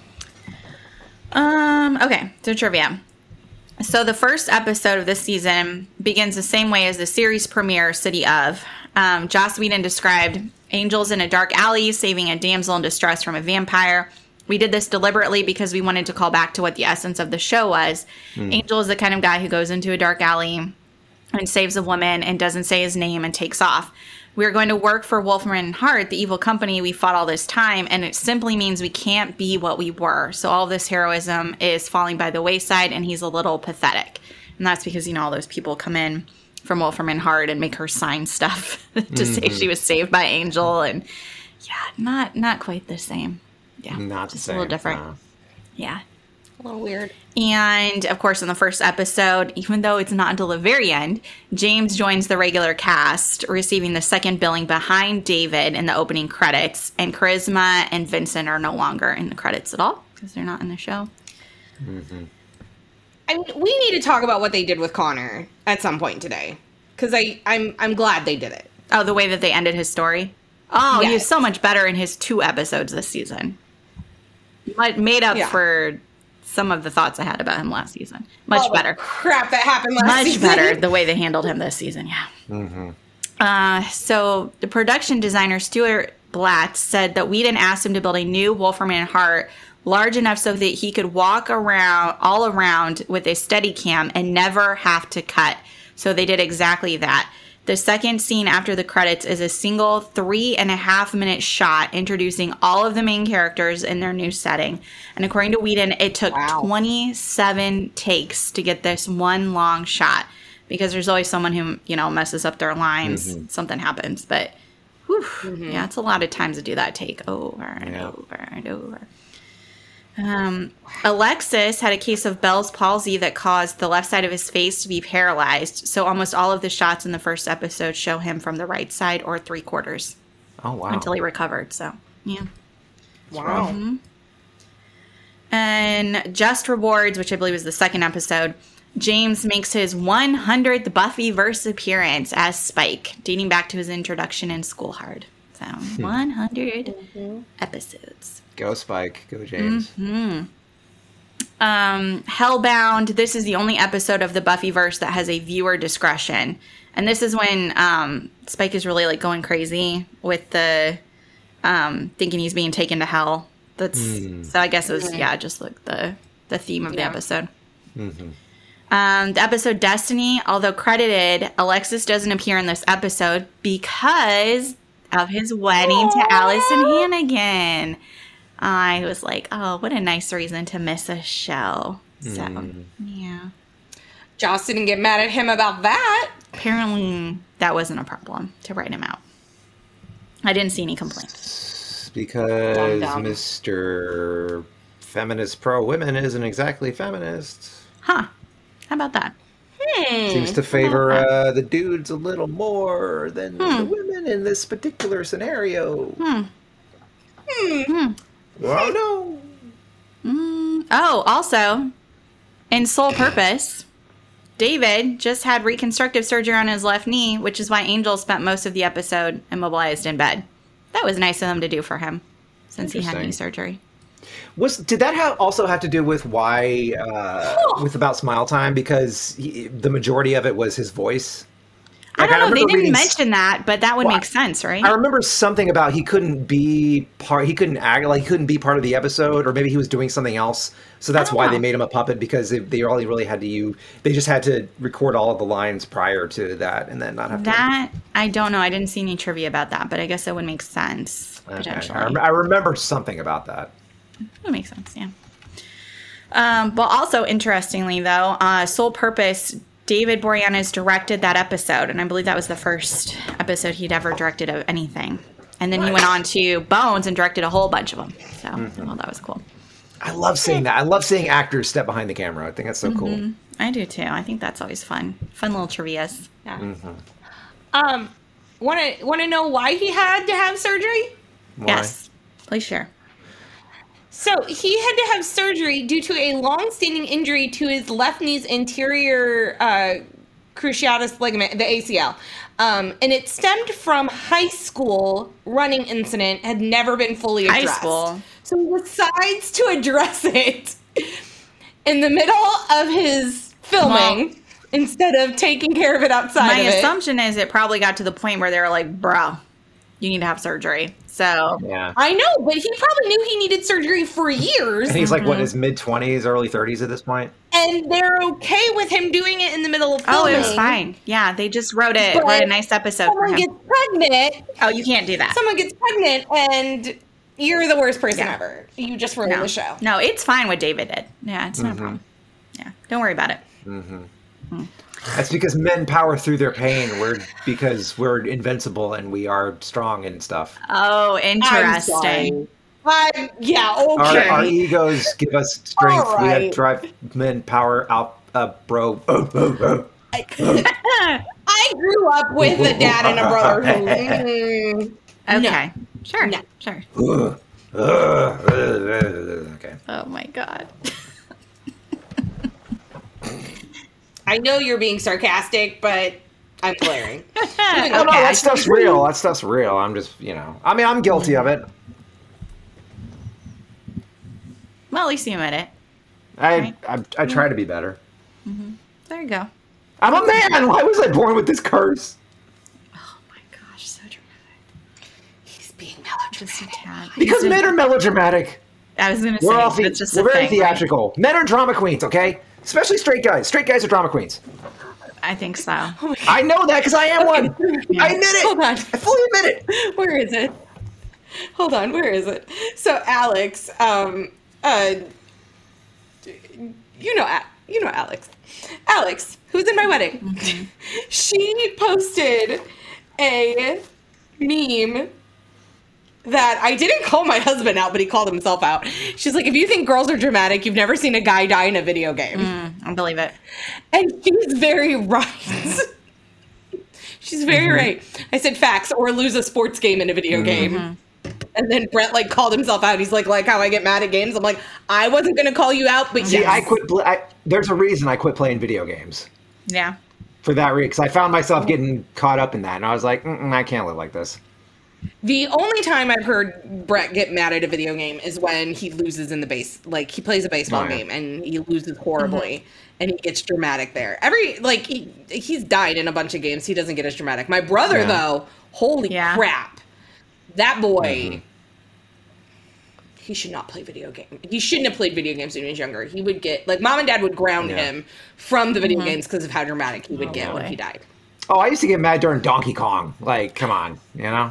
Um, okay, so trivia. So the first episode of this season begins the same way as the series premiere, City of. Um, Joss Whedon described angels in a dark alley saving a damsel in distress from a vampire. We did this deliberately because we wanted to call back to what the essence of the show was. Hmm. Angel is the kind of guy who goes into a dark alley and saves a woman and doesn't say his name and takes off. We're going to work for Wolfram and Hart, the evil company we fought all this time, and it simply means we can't be what we were. So all this heroism is falling by the wayside, and he's a little pathetic. And that's because, you know, all those people come in from Wolfram and Hart and make her sign stuff to say Mhm. she was saved by Angel, and yeah, not not quite the same. Yeah, Not the just same. a little different. no. Yeah. A little weird. And of course, in the first episode, even though it's not until the very end, James joins the regular cast, receiving the second billing behind David in the opening credits. And Charisma and Vincent are no longer in the credits at all because they're not in the show. Mm-hmm. I mean, we need to talk about what they did with Connor at some point today, because I I'm I'm glad they did it. Oh, the way that they ended his story? Oh, he was Yes. so much better in his two episodes this season. Might- Made up Yeah. for some of the thoughts I had about him last season. Much All the better. crap that happened last Much season. better the way they handled him this season, yeah. Mm-hmm. Uh, so the production designer Stuart Blatt said that Whedon asked him to build a new Wolfram and Hart large enough so that he could walk around all around with a steady cam and never have to cut. So they did exactly that. The second scene after the credits is a single three and a half minute shot introducing all of the main characters in their new setting. And according to Whedon, it took twenty-seven takes to get this one long shot because there's always someone who, you know, messes up their lines. Mhm. Something happens. But, whew, Mm-hmm. yeah, it's a lot of times to do that take over and Yeah. over and over. Um, Alexis had a case of Bell's palsy that caused the left side of his face to be paralyzed. So almost all of the shots in the first episode show him from the right side or three quarters Oh, wow. until he recovered. So, yeah. Wow. Mhm. And Just Rewards, which I believe is the second episode, James makes his one hundredth Buffyverse appearance as Spike, dating back to his introduction in School Hard. So, one hundred episodes. Go Spike. Go James. Hmm. Um, Hellbound. This is the only episode of the Buffyverse that has a viewer discretion, and this is when um, Spike is really like going crazy with the um, thinking he's being taken to hell. That's Mm. so. I guess it was Mhm. yeah, just like the the theme of the Yeah. episode. Mm-hmm. Um, the episode Destiny, although credited, Alexis doesn't appear in this episode because of his wedding to Allison Hannigan. I was like, oh, what a nice reason to miss a show. So, Mm. yeah. Joss didn't get mad at him about that. Apparently, that wasn't a problem to write him out. I didn't see any complaints. Because Dumb dumb. Mister Feminist Pro Women isn't exactly feminist. Huh. How about that? Hmm. Seems to favor uh, the dudes a little more than the Hmm. women in this particular scenario. Hmm. Hmm. Oh, no. Mm. Oh, also, in Sole Purpose, David just had reconstructive surgery on his left knee, which is why Angel spent most of the episode immobilized in bed. That was nice of them to do for him, since he had knee Interesting. surgery. Was did that have, also have to do with why uh, with About Smile Time? Because he, the majority of it was his voice. I Like, don't know. They remember didn't reading s- mention that, but that would Well, make sense, right? I remember something about he couldn't be part. He couldn't act like he couldn't be part of the episode, or maybe he was doing something else. So that's don't why know. they made him a puppet, because they, they only really had to use. They just had to record all of the lines prior to that, and then not have to. That I don't know. I didn't see any trivia about that, but I guess that would make sense Okay. potentially. I, rem- I remember something about that. That makes sense, yeah. Um, well, also interestingly, though, uh, Sole Purpose, David Boreanaz directed that episode, and I believe that was the first episode he'd ever directed of anything. And then he went on to Bones and directed a whole bunch of them. So, Mhm. well, that was cool. I love seeing that. I love seeing actors step behind the camera. I think that's so cool. Mhm. I do too. I think that's always fun. Fun little trivias. Yeah. Mm-hmm. Um, want to want to know why he had to have surgery? Why? Yes, please share. So he had to have surgery due to a long-standing injury to his left knee's anterior uh, cruciatus ligament, the A C L. Um, and it stemmed from high school running incident, had never been fully High addressed. school. So he decides to address it in the middle of his filming Well, instead of taking care of it outside My of it. assumption is it probably got to the point where they were like, bro, you need to have surgery. So, Yeah. I know, but he probably knew he needed surgery for years. And he's like, what, in his mid twenties, early thirties at this point? And they're okay with him doing it in the middle of oh, filming. it was fine. Yeah, they just wrote it, But wrote a nice episode for Someone him. gets pregnant. Oh, you can't do that. Someone gets pregnant, and you're the worst person Yeah. ever. You just ruined No. the show. No, it's fine what David did. Yeah, it's not a problem. Yeah, don't worry about it. Mm-hmm. That's because men power through their pain. We're because we're invincible and we are strong and stuff. Oh, I'm interesting. sorry. I'm, yeah, Our, okay. our egos give us strength. All We have right. drive men power out, uh, bro. Oh, oh, oh. I grew up with a dad and a brother who. Mm, Okay, sure, No. sure. Ugh. Ugh. Ugh. Okay. Oh my god. I know you're being sarcastic, but I'm glaring. Oh, no, Okay, I that stuff's real. That stuff's real. I'm just, you know. I mean, I'm guilty of it. Well, at least you admit it. I Right. I, I try to be better. There you go. I'm a man. Why was I born with this curse? Oh my gosh, so dramatic. He's being Just a tad. Because He's men are melodramatic. I was gonna say We're all the, that's just we're a very thing, right? theatrical. Men are drama queens, okay? Especially straight guys. Straight guys are drama queens. I think so. I know that because I am one. Yeah. I admit it. Hold on. I fully admit it. Where is it? Hold on, where is it? So Alex, um, uh, you know, A- you know Alex, Alex, who's in my wedding. Mm-hmm. She posted a meme that I didn't call my husband out, but he called himself out. She's like, if you think girls are dramatic, you've never seen a guy die in a video game. Mm, I believe it. And she's very right. She's very Mm-hmm. right. I said facts, or lose a sports game in a video game. And then Brett like called himself out. He's like, like how I get mad at games. I'm like, I wasn't gonna call you out, but See, yes. I quit. Pl- I, there's a reason I quit playing video games. Yeah. For that reason, because I found myself getting caught up in that, and I was like, Mm-mm, I can't live like this. The only time I've heard Brett get mad at a video game is when he loses in the base. Like he plays a baseball Oh, yeah. game and he loses horribly, and he gets dramatic there. Every like he he's died in a bunch of games. He doesn't get as dramatic. My brother Yeah. though, holy Yeah. crap, that boy. Mhm. He should not play video games. He shouldn't have played video games when he was younger. He would get like mom and dad would ground Yeah. him from the video Mhm. games because of how dramatic he would Oh, get when boy. he died. Oh, I used to get mad during Donkey Kong. Like, come on, you know.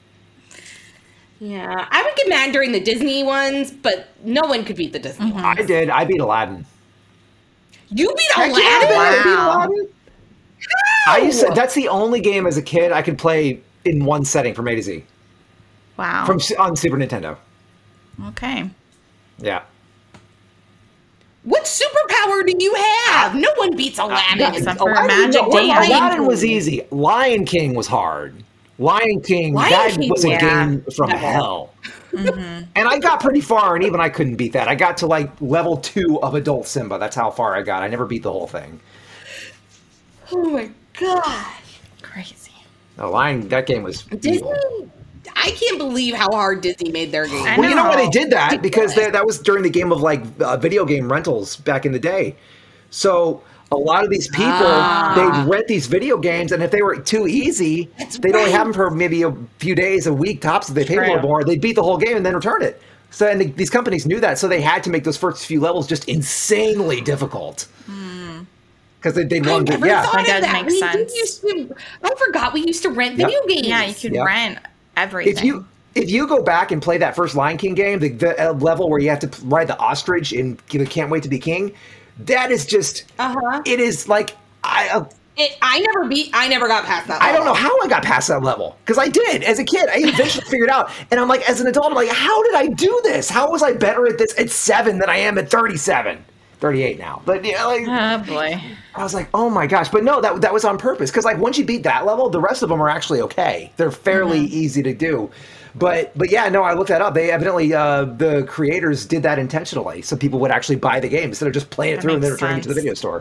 Yeah, I would get mad during the Disney ones, but no one could beat the Disney ones. I did. I beat Aladdin. You beat Heck Aladdin? yeah, I beat Wow. Aladdin. I used to, that's the only game as a kid I could play in one setting from A to Z Wow. from on Super Nintendo. okay. Yeah. What superpower do you have? No one beats Aladdin. Except for Aladdin, Magic no, Dance. Aladdin was easy. Lion King was hard. Lion King, Lion that King, was a yeah. game from No. hell. Mm-hmm. And I got pretty far, and even I couldn't beat that. I got to like level two of Adult Simba. That's how far I got. I never beat the whole thing. Oh my god. Crazy. The Lion, that game was Disney? evil. I can't believe how hard Disney made their game. I Well, you know why know. they did that? Because they, that was during the game of like uh, video game rentals back in the day. So A lot of these people, Ah. they'd rent these video games, and if they were too easy, That's they'd only right. have them for maybe a few days, a week tops. If they paid a little True. more, they'd beat the whole game and then return it. So, and the, these companies knew that, so they had to make those first few levels just insanely difficult. Because they, they'd I want to, never yeah. thought That of does that. make We sense. did used to, I forgot we used to rent Yep. video games. Yeah, you could Yep. rent everything. If you if you go back and play that first Lion King game, the, the uh, level where you have to p- ride the ostrich in you know, Can't Wait to Be King, that is just, Uh-huh. it is like, I uh, It, I never beat. I never got past that. I don't know level. how I got past that level, because I did as a kid. I eventually figured it out, and I'm like, as an adult, I'm like, how did I do this? How was I better at this at seven than I am at thirty-seven, thirty-eight now? But yeah, like, Oh boy. I was like, oh my gosh! But no, that that was on purpose, because like once you beat that level, the rest of them are actually okay. They're fairly easy to do. But but yeah, no, I looked that up. They evidently uh, the creators did that intentionally, so people would actually buy the game instead of just playing it That through and then makes returning it to the sense. video store.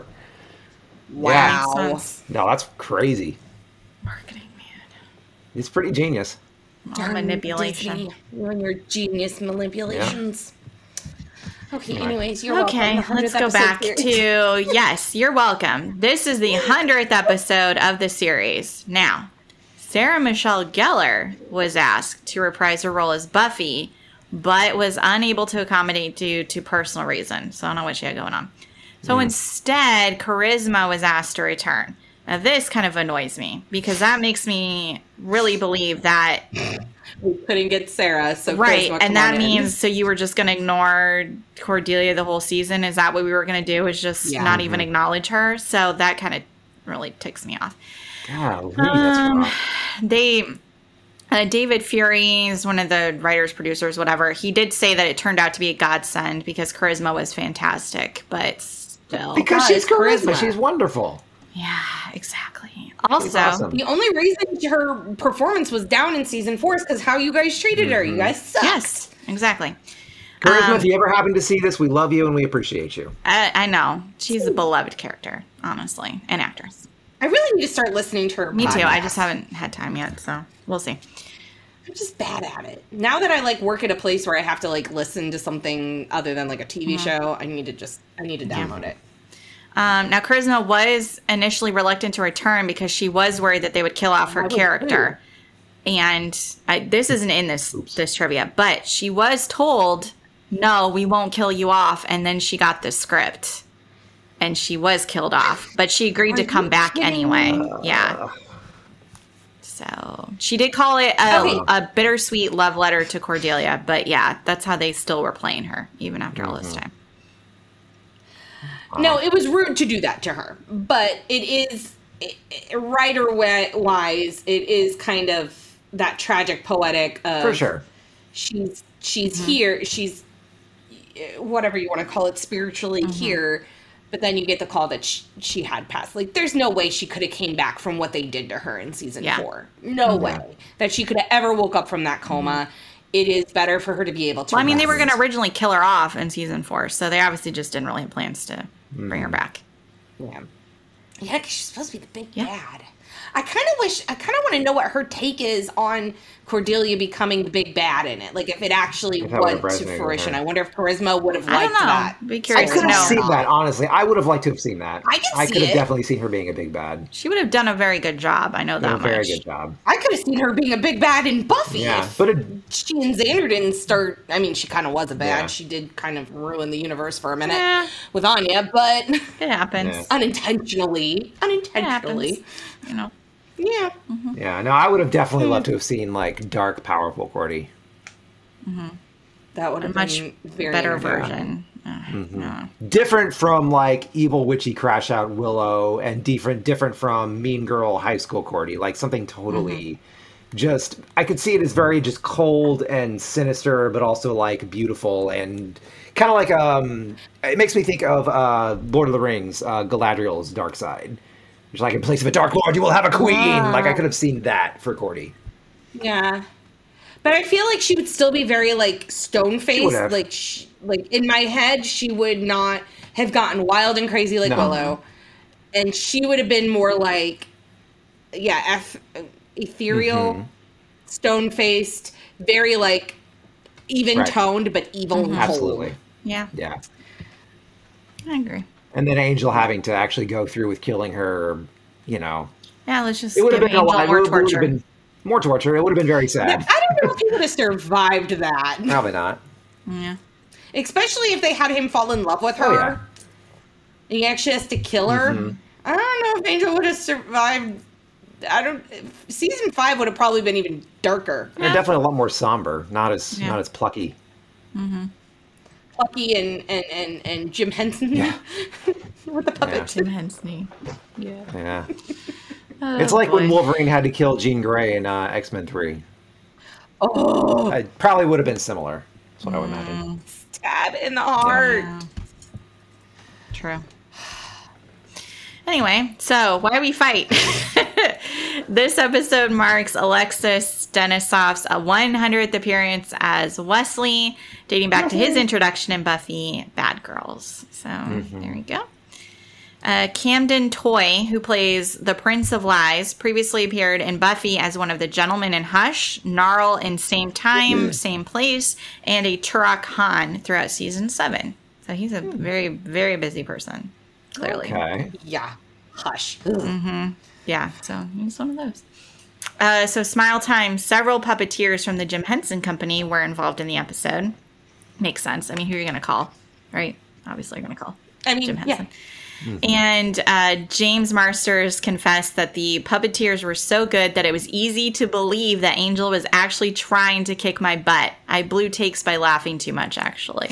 Wow. Makes sense. No, that's crazy. Marketing, man. It's pretty genius. All Darn manipulation. Disney, you and your genius manipulations. Okay, anyways, you're Okay, welcome. The let's hundredth go episode back series. to yes, you're welcome. This is the hundredth episode of the series. Now, Sarah Michelle Gellar was asked to reprise her role as Buffy, but was unable to accommodate due to personal reasons. So I don't know what she had going on. So instead, Charisma was asked to return. Now this kind of annoys me because that makes me really believe that We couldn't get Sarah, so right, Charisma, come and that on in. means so you were just going to ignore Cordelia the whole season? Is that what we were going to do? Is just Yeah. not even acknowledge her? So that kind of really ticks me off. Golly, that's Um, rough. They, uh, David Fury is one of the writers, producers, whatever. He did say that it turned out to be a godsend because Charisma was fantastic, but still, Because Oh, she's it's charisma. charisma. She's wonderful. yeah, exactly. Also, awesome. The only reason her performance was down in season four is because how you guys treated her. You guys sucked. yes, exactly. Charisma, Um, if you ever happen to see this, we love you and we appreciate you. I, I know she's a beloved character, honestly, and actress. I really need to start listening to her. Me too. I podcast. just haven't had time yet, so we'll see. I'm just bad at it. Now that I like work at a place where I have to like listen to something other than like a T V Mm-hmm. show, I need to just I need to download it. Um, now, Charisma was initially reluctant to return because she was worried that they would kill off her I would character. And I, this isn't in this this trivia, but she was told, "No, we won't kill you off." And then she got the script, and she was killed off. But she agreed to come back anyway. Yeah. So she did call it a, Okay. a bittersweet love letter to Cordelia. But yeah, that's how they still were playing her even after all this time. No, it was rude to do that to her, but it is it, it- writer wa- wise, it is kind of that tragic poetic of For sure. she's she's here, she's uh, whatever you want to call it, spiritually here, but then you get the call that she, she had passed. Like, there's no way she could have came back from what they did to her in season Yeah. four. No way that she could have ever woke up from that coma. It is better for her to be able to. Well, I mean, they were rest. going to originally kill her off in season four, so they obviously just didn't really have plans to bring her back. Yeah. Yeah, because she's supposed to be the big Yeah. bad. I kind of wish, I kind of want to know what her take is on Cordelia becoming the big bad in it. Like, if it actually If that would have went to resonated with fruition. her. I wonder if Charisma would have I don't liked know. that. Be I curious could to have know. seen that, honestly. I would have liked to have seen that. I can I see could have it. definitely seen her being a big bad. She would have done a very good job. I know Done that a very much. good job. I could have seen her being a big bad in Buffy. Yeah, if but it, she and Xander didn't start. I mean, she kind of was a bad. Yeah. She did kind of ruin the universe for a minute Yeah. with Anya, but It happens. Yeah. unintentionally. It Unintentionally. happens. You know. Yeah. yeah, no, I would have definitely Hmm. loved to have seen like dark, powerful Cordy. That would A have much been very better entertaining. version. Uh, no. Different from like evil witchy crash out Willow, and different different from Mean Girl High School Cordy. Like something totally just. I could see it as very just cold and sinister, but also like beautiful and kind of like um. It makes me think of uh Lord of the Rings, uh, Galadriel's dark side. Which like in place of a dark lord, you will have a queen. Like I could have seen that for Cordy. Yeah. But I feel like she would still be very like stone would faced. have. Like, sh like in my head, she would not have gotten wild and crazy like No. Willow, and she would have been more like, yeah, eth ethereal, Mm-hmm. stone faced, very like even toned, but evil and cold. Absolutely. Yeah, Yeah. I agree. And then Angel having to actually go through with killing her, you know. Yeah, let's just it would have give been a Angel lot more it would- it would have torture. been more torture. It would have been very sad. Yeah, I don't know if he would have survived that. Probably not. Yeah. Especially if they had him fall in love with her. Oh, yeah. And he actually has to kill her. Mhm. I don't know if Angel would have survived. I don't. Season five would have probably been even darker. And definitely a lot more somber, not as Yeah. not as plucky. Mm-hmm. Plucky and, and, and, and Jim Henson Yeah. with the puppet. Jim Henson. Yeah. Yeah. Oh, it's like when boy. Wolverine had to kill Jean Grey in uh, X-Men three. Oh, It probably would have been similar. That's what I would imagine. stab in the heart. Yeah. True. Anyway, so why we fight? This episode marks Alexis Denisoff's one hundredth appearance as Wesley, dating back to his introduction in Buffy Bad Girls. So Mhm. there we go. Uh, Camden Toy, who plays the Prince of Lies, previously appeared in Buffy as one of the Gentlemen in Hush, Gnarl in Same Time, Same Place, and a Turok Han throughout season seven. So he's a very, very busy person, clearly. Okay. Yeah. Hush. Mm-hmm. Yeah, so he's one of those. Uh, so Smile Time, several puppeteers from the Jim Henson Company were involved in the episode. Makes sense. I mean, who are you going to call, right? Obviously, you're going to call I mean, Jim yeah. Henson. And uh, James Marsters confessed that the puppeteers were so good that it was easy to believe that Angel was actually trying to kick my butt. I blew takes by laughing too much, actually.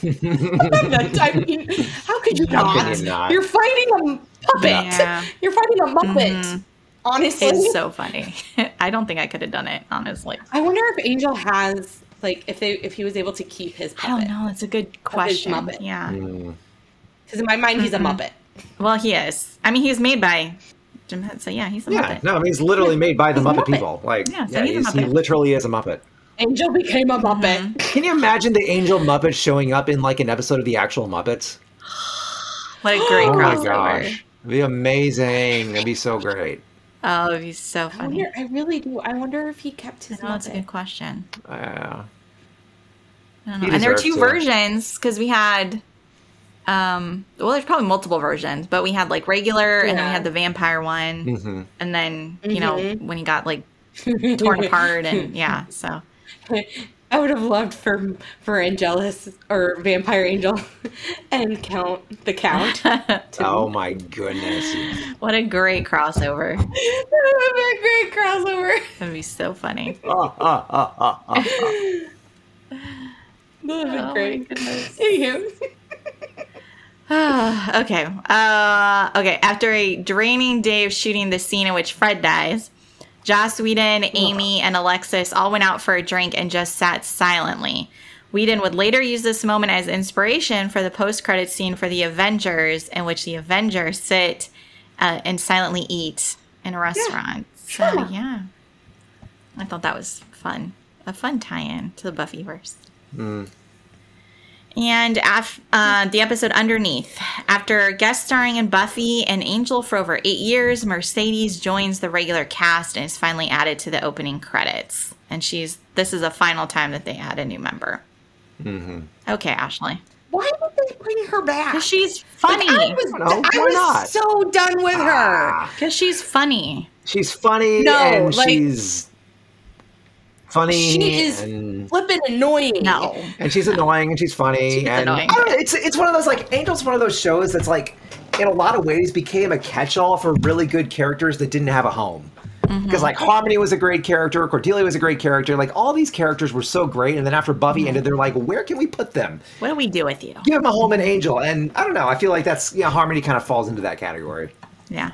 I mean, how could you How not? could you not? You're fighting a puppet. Yeah. You're fighting a Muppet. Mhm. Honestly. It's so funny. I don't think I could have done it, honestly. I wonder if Angel has, like, if they if he was able to keep his I puppet. don't know. It's a good question. Muppet. Yeah. Mm. Because in my mind, he's a Mhm. Muppet. Well, he is. I mean, he was made by Jim Henson. So yeah, he's a Yeah, Muppet. no, I mean, he's literally made by the He's a Muppet Muppet. people. Like, Yeah, so yeah, he's a he's, he Muppet. literally is a Muppet. Angel became a Muppet. Mm-hmm. Can you imagine the Angel Muppet showing up in like an episode of the actual Muppets? What a great Oh my crossover. gosh. It'd be amazing. It'd be so great. Oh, it'd be so I, funny. wonder, I really do. I wonder if he kept his No, that's a Muppet. good question. Uh, I don't He know. And there were deserves two to. versions because we had, um, well, there's probably multiple versions, but we had like regular, and then we Yeah. had the vampire one, mhm. and then you know Mhm. when he got like torn apart, and yeah, so I would have loved for for Angelus or Vampire Angel and Count the Count. to- Oh my goodness. what a great crossover. That would have been a great crossover. That'd be so funny. Ah, ah, ah, ah, ah, ah. That would have been Oh my great. goodness. Anywho. okay. Uh, okay. After a draining day of shooting the scene in which Fred dies, Joss Whedon, Amy, and Alexis all went out for a drink and just sat silently. Whedon would later use this moment as inspiration for the post-credit scene for the Avengers, in which the Avengers sit uh, and silently eat in a restaurant. sure. So yeah, I thought that was fun. A fun tie-in to the Buffyverse. Mm. And af- uh, the episode Underneath. After guest starring in Buffy and Angel for over eight years, Mercedes joins the regular cast and is finally added to the opening credits. And she's this is the final time that they add a new member. Mm-hmm. Okay, Ashley. Why would they bring her back? Because she's funny. Like, I was, No, I why was not? so done with her. Because she's funny. She's funny No, and like- she's funny. She is and, flippin' annoying. No. and she's annoying and she's funny. She's and annoying. I don't know, it's it's one of those like Angel's one of those shows that's like in a lot of ways became a catch-all for really good characters that didn't have a home. Because like Harmony was a great character, Cordelia was a great character. Like all these characters were so great, and then after Buffy ended, they're like, where can we put them? What do we do with you? Give them a home in Angel, and I don't know. I feel like that's yeah, Harmony kind of falls into that category. Yeah.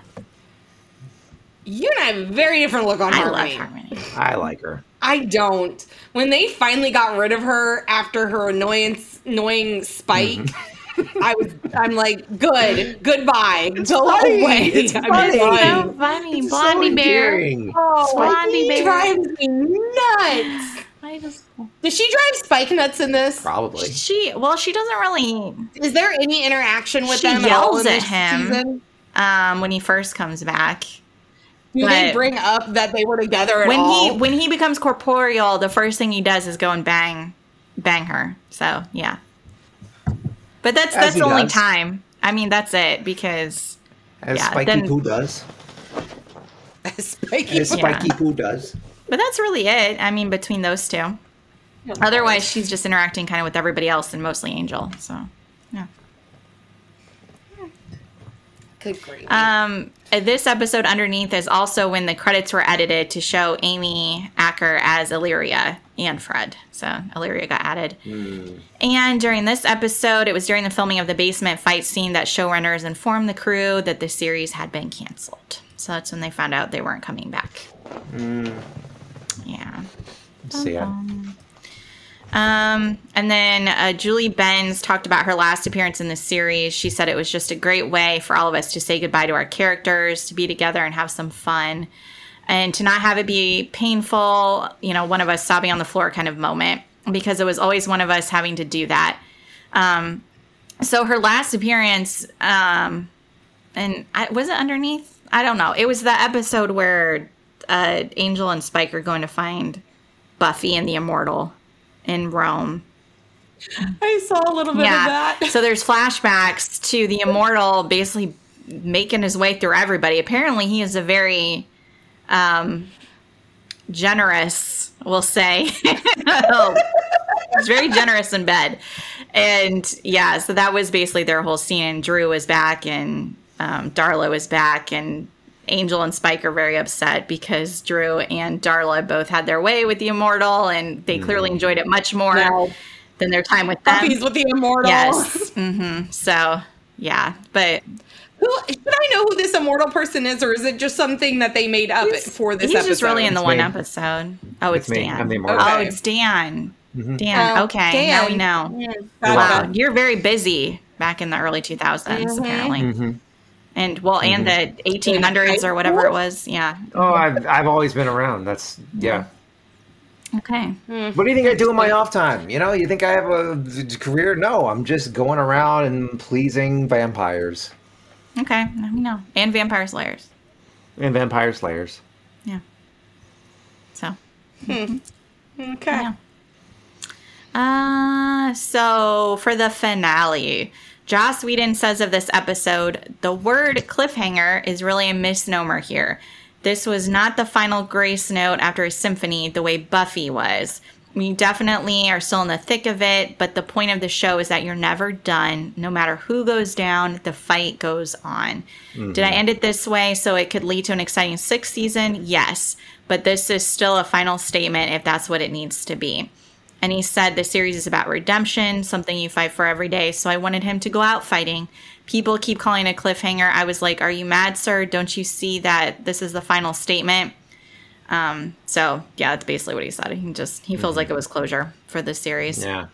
You and I have a very different look on I Harmony. love Harmony. I like her. I don't. When they finally got rid of her after her annoyance, annoying spike, I was. I'm like, good, goodbye, go funny. away. It's I'm funny. done. So funny. It's so Blondie Bear. endearing. Oh, Blondie he Bear. drives me nuts. I just Does she drive Spike nuts in this? Probably. she well, she doesn't really Is there any interaction with She them at all yells in at this him. season? um when he first comes back. Do they But- bring up that they were together at when all? he when he becomes corporeal, the first thing he does is go and bang bang her. So yeah, but that's As that's he the only does. time. I mean, that's it because As yeah, Spiky then, Poo does. As Spiky, As Spiky Yeah. Poo does. But that's really it. I mean, between those two. Otherwise, she's just interacting kind of with everybody else and mostly Angel. So, yeah. Good grief. Um, this episode underneath is also when the credits were edited to show Amy Acker as Illyria and Fred. So Illyria got added. Mm. And during this episode, it was during the filming of the basement fight scene that showrunners informed the crew that the series had been canceled. So that's when they found out they weren't coming back. Mm. Yeah. See ya. Um, and then uh, Julie Benz talked about her last appearance in the series. She said it was just a great way for all of us to say goodbye to our characters, to be together and have some fun, and to not have it be painful, you know, one of us sobbing on the floor kind of moment, because it was always one of us having to do that. Um, so her last appearance, um, and I, was it underneath? I don't know. It was the episode where uh, Angel and Spike are going to find Buffy and the Immortal in Rome. I saw a little bit yeah. of that. So there's flashbacks to the Immortal basically making his way through everybody. Apparently he is a very um, generous, we'll say. He's very generous in bed. And yeah, so that was basically their whole scene. And Drew was back and um, Darla was back, and Angel and Spike are very upset because Drew and Darla both had their way with the Immortal, and they clearly enjoyed it much more No. than their time with them. Buffy's with the Immortal. Yes. Mm-hmm. So, yeah. But who should I know who this Immortal person is, or is it just something that they made up he's, for this he's episode? just really in the It's one me. episode. Oh, it's, It's me. Dan. I'm the Immortal. Oh, Okay. it's Dan. Mhm. Dan. Oh, okay. Dan. Now we know. Yeah, Wow. gotcha. You're very busy back in the early two thousands, Mhm. apparently. Mm-hmm. And, well, and the eighteen hundreds or whatever it was. Yeah. Oh, I've I've always been around. That's yeah. Okay. What do you think I do in my off time? You know, you think I have a d- career? No, I'm just going around and pleasing vampires Okay. Now we know. And Vampire Slayers. and vampire slayers. Yeah. So. Okay. Yeah. Uh, so for the finale, Joss Whedon says of this episode, the word cliffhanger is really a misnomer here. This was not the final grace note after a symphony the way Buffy was. We definitely are still in the thick of it, but the point of the show is that you're never done. No matter who goes down, the fight goes on. Mm-hmm. Did I end it this way so it could lead to an exciting sixth season? Yes, but this is still a final statement if that's what it needs to be. And he said the series is about redemption, something you fight for every day, so I wanted him to go out fighting. People keep calling it a cliffhanger. I was like, are you mad, sir? Don't you see that this is the final statement? Um, so, yeah, that's basically what he said. He just he feels mm-hmm. like it was closure for this series. Yeah.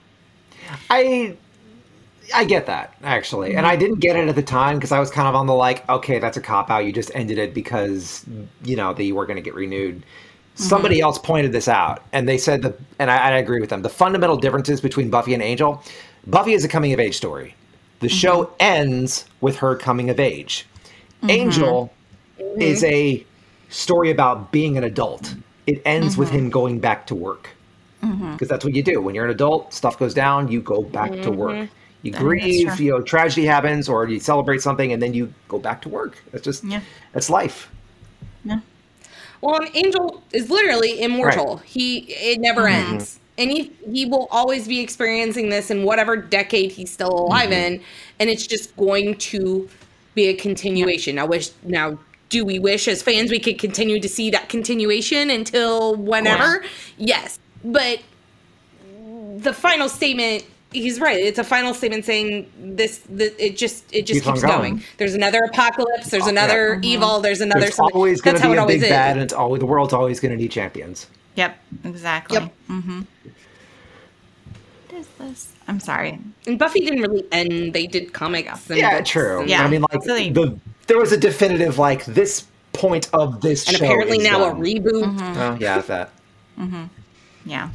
I I get that, actually. Mm-hmm. And I didn't get it at the time because I was kind of on the like, okay, that's a cop-out. You just ended it because, you know, that you were going to get renewed. Somebody mm-hmm. else pointed this out, and they said that, and I, I agree with them, the fundamental differences between Buffy and Angel. Buffy is a coming-of-age story. The mm-hmm. show ends with her coming of age. Mm-hmm. Angel mm-hmm. is a story about being an adult. It ends mm-hmm. with him going back to work. Because mm-hmm. that's what you do. When you're an adult, stuff goes down, you go back mm-hmm. to work. You that grieve, you know, tragedy happens, or you celebrate something, and then you go back to work. That's just, yeah. that's life. Yeah. Well, an Angel is literally immortal. Right. He it never mm-hmm. ends. And he he will always be experiencing this in whatever decade he's still alive mm-hmm. in, and it's just going to be a continuation. Now wish now do we wish as fans we could continue to see that continuation until whenever? Yeah. Yes. But the final statement, he's right. It's a final statement saying this. The, it just it just keeps, keeps going. going. There's another apocalypse. There's another yeah. evil. There's another. There's something. always going to be a big is. bad, and it's always the world's always going to need champions. Yep. Exactly. Yep. Mm-hmm. What is this? I'm sorry. And Buffy didn't really end. They did comics. And yeah, true. Yeah. I mean, like so they, the there was a definitive like this point of this and show apparently now done. a reboot. Mm-hmm. Oh yeah, that. Mm-hmm. Yeah.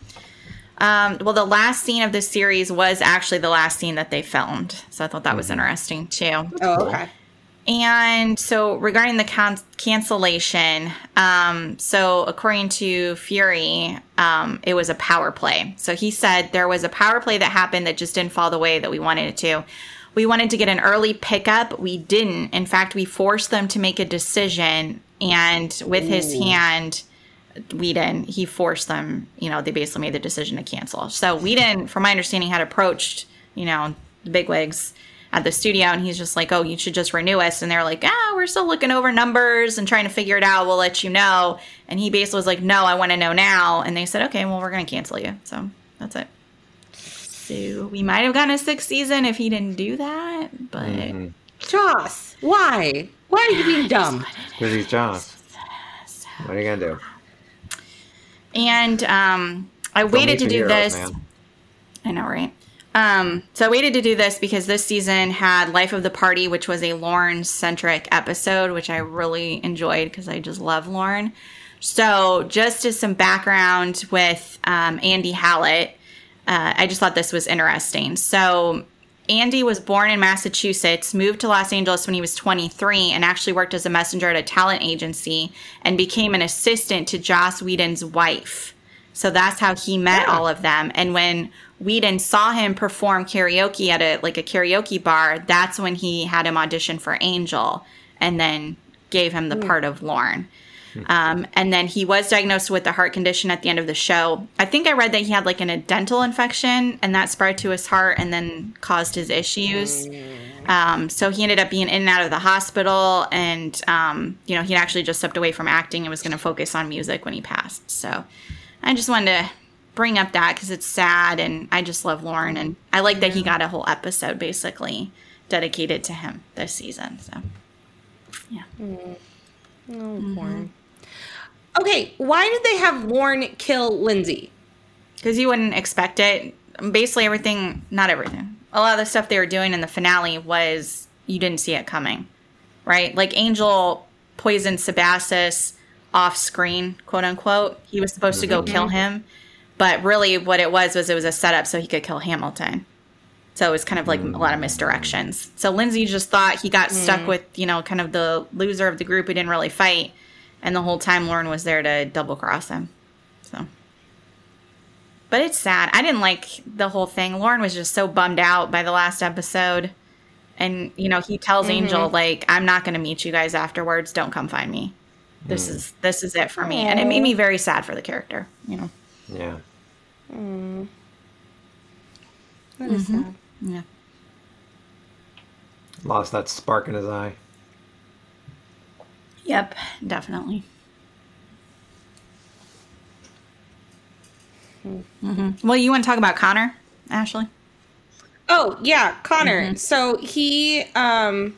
Um, well, the last scene of this series was actually the last scene that they filmed. So I thought that mm-hmm. was interesting, too. Oh, okay. And so regarding the can- cancellation, um, so according to Fury, um, it was a power play. So he said there was a power play that happened that just didn't fall the way that we wanted it to. we wanted to get an early pickup. We didn't. In fact, we forced them to make a decision. And with Ooh. his hand, Whedon, he forced them, you know, they basically made the decision to cancel. So Whedon, from my understanding, had approached, you know, the bigwigs at the studio, and he's just like, oh, you should just renew us. And they're like, ah, we're still looking over numbers and trying to figure it out. We'll let you know. And he basically was like, no, I want to know now. And they said, okay, well, we're going to cancel you. So that's it. So we might have gotten a sixth season if he didn't do that, but... Mm-hmm. Joss, why? Why are you being dumb? Because he's Joss. What are you going to do? And um, I Don't waited to do heroes, this. Man. I know, right? Um, so I waited to do this because this season had Life of the Party, which was a Lorne-centric episode, which I really enjoyed because I just love Lorne. So just as some background with um, Andy Hallett, uh, I just thought this was interesting. So Andy was born in Massachusetts, moved to Los Angeles when he was twenty-three, and actually worked as a messenger at a talent agency and became an assistant to Joss Whedon's wife. So that's how he met yeah. all of them. And when Whedon saw him perform karaoke at a like a karaoke bar, that's when he had him audition for Angel and then gave him the mm. part of Lorne. Um, and then he was diagnosed with a heart condition at the end of the show. I think I read that he had like an, a dental infection and that spread to his heart and then caused his issues. Um, so he ended up being in and out of the hospital, and, um, you know, he actually just stepped away from acting and was going to focus on music when he passed. So I just wanted to bring up that because it's sad, and I just love Lorne, and I like that he got a whole episode basically dedicated to him this season. So, yeah. Mm. Oh, mm-hmm. Lorne. Okay, why did they have Lorne kill Lindsay? Because you wouldn't expect it. Basically everything, not everything. A lot of the stuff they were doing in the finale was you didn't see it coming, right? Like Angel poisoned Sebastus off screen, quote unquote. He was supposed to go mm-hmm. kill him. But really what it was was it was a setup so he could kill Hamilton. So it was kind of like mm. a lot of misdirections. So Lindsay just thought he got mm. stuck with, you know, kind of the loser of the group who didn't really fight. And the whole time Lorne was there to double cross him. So, but it's sad. I didn't like the whole thing. Lorne was just so bummed out by the last episode. And, you know, he tells mm-hmm. Angel, like, I'm not going to meet you guys afterwards. Don't come find me. This mm. is this is it for me. And it made me very sad for the character, you know. Yeah. Mm. That is mm-hmm. sad. Yeah. Lost that spark in his eye. Yep, definitely. Mm-hmm. Well, you want to talk about Connor, Ashley? Oh, yeah, Connor. Mm-hmm. So he, um,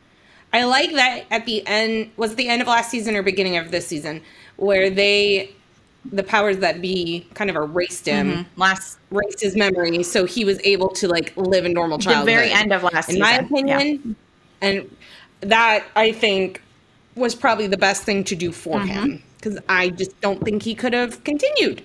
I like that at the end, was it the end of last season or beginning of this season, where they, the powers that be kind of erased him, mm-hmm. last erased his memory, so he was able to like live a normal childhood. The very end of last in season. In my opinion, yeah. And that, I think, was probably the best thing to do for mm-hmm. him, because I just don't think he could have continued.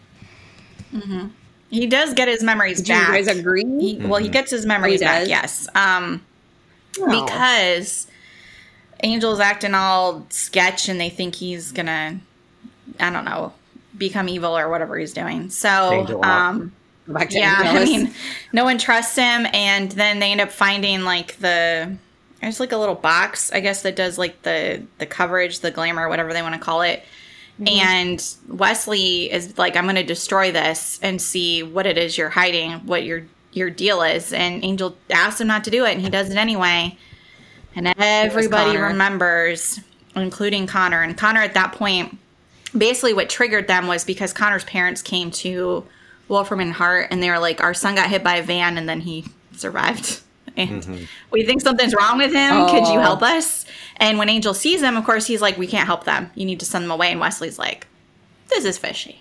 Mm-hmm. He does get his memories do back. You guys agree? He, mm-hmm. Well, he gets his memories oh, back, yes. Um, oh. Because Angel's acting all sketch and they think he's going to, I don't know, become evil or whatever he's doing. So, um, yeah, I mean, no one trusts him. And then they end up finding like the... There's like a little box, I guess, that does like the, the coverage, the glamour, whatever they want to call it. Mm-hmm. And Wesley is like, I'm going to destroy this and see what it is you're hiding, what your your deal is. And Angel asks him not to do it, and he does it anyway. And everybody remembers, including Connor. And Connor at that point, basically what triggered them was because Connor's parents came to Wolfram and Hart, and they were like, our son got hit by a van, and then he survived. And mm-hmm. we think something's wrong with him. Oh. Could you help us? And when Angel sees him, of course, he's like, we can't help them. You need to send them away. And Wesley's like, this is fishy.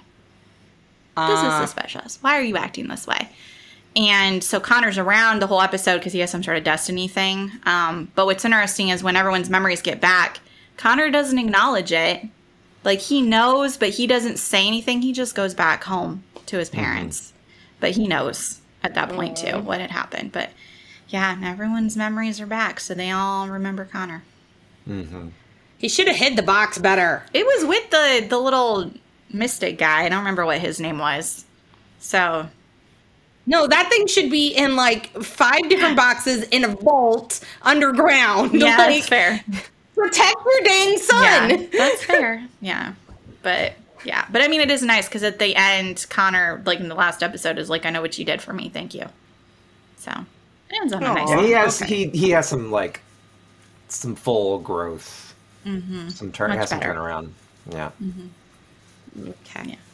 Uh. This is suspicious. Why are you acting this way? And so Connor's around the whole episode because he has some sort of destiny thing. Um, but what's interesting is when everyone's memories get back, Connor doesn't acknowledge it. Like, he knows, but he doesn't say anything. He just goes back home to his parents. Mm-hmm. But he knows at that point, too, what had happened. But... yeah, and everyone's memories are back, so they all remember Connor. Mm-hmm. He should have hid the box better. It was with the, the little mystic guy. I don't remember what his name was. So, No, that thing should be in like five different boxes in a vault underground. Yeah, like, that's fair. Protect your dang son. Yeah, that's fair. Yeah. But yeah. But I mean, it is nice because at the end, Connor, like in the last episode, is like, I know what you did for me. Thank you. So it ends on a nice And he note. has Okay. he he has some like some full growth. Mhm. Some turn Much has some better. turnaround. Yeah. Okay. Yeah.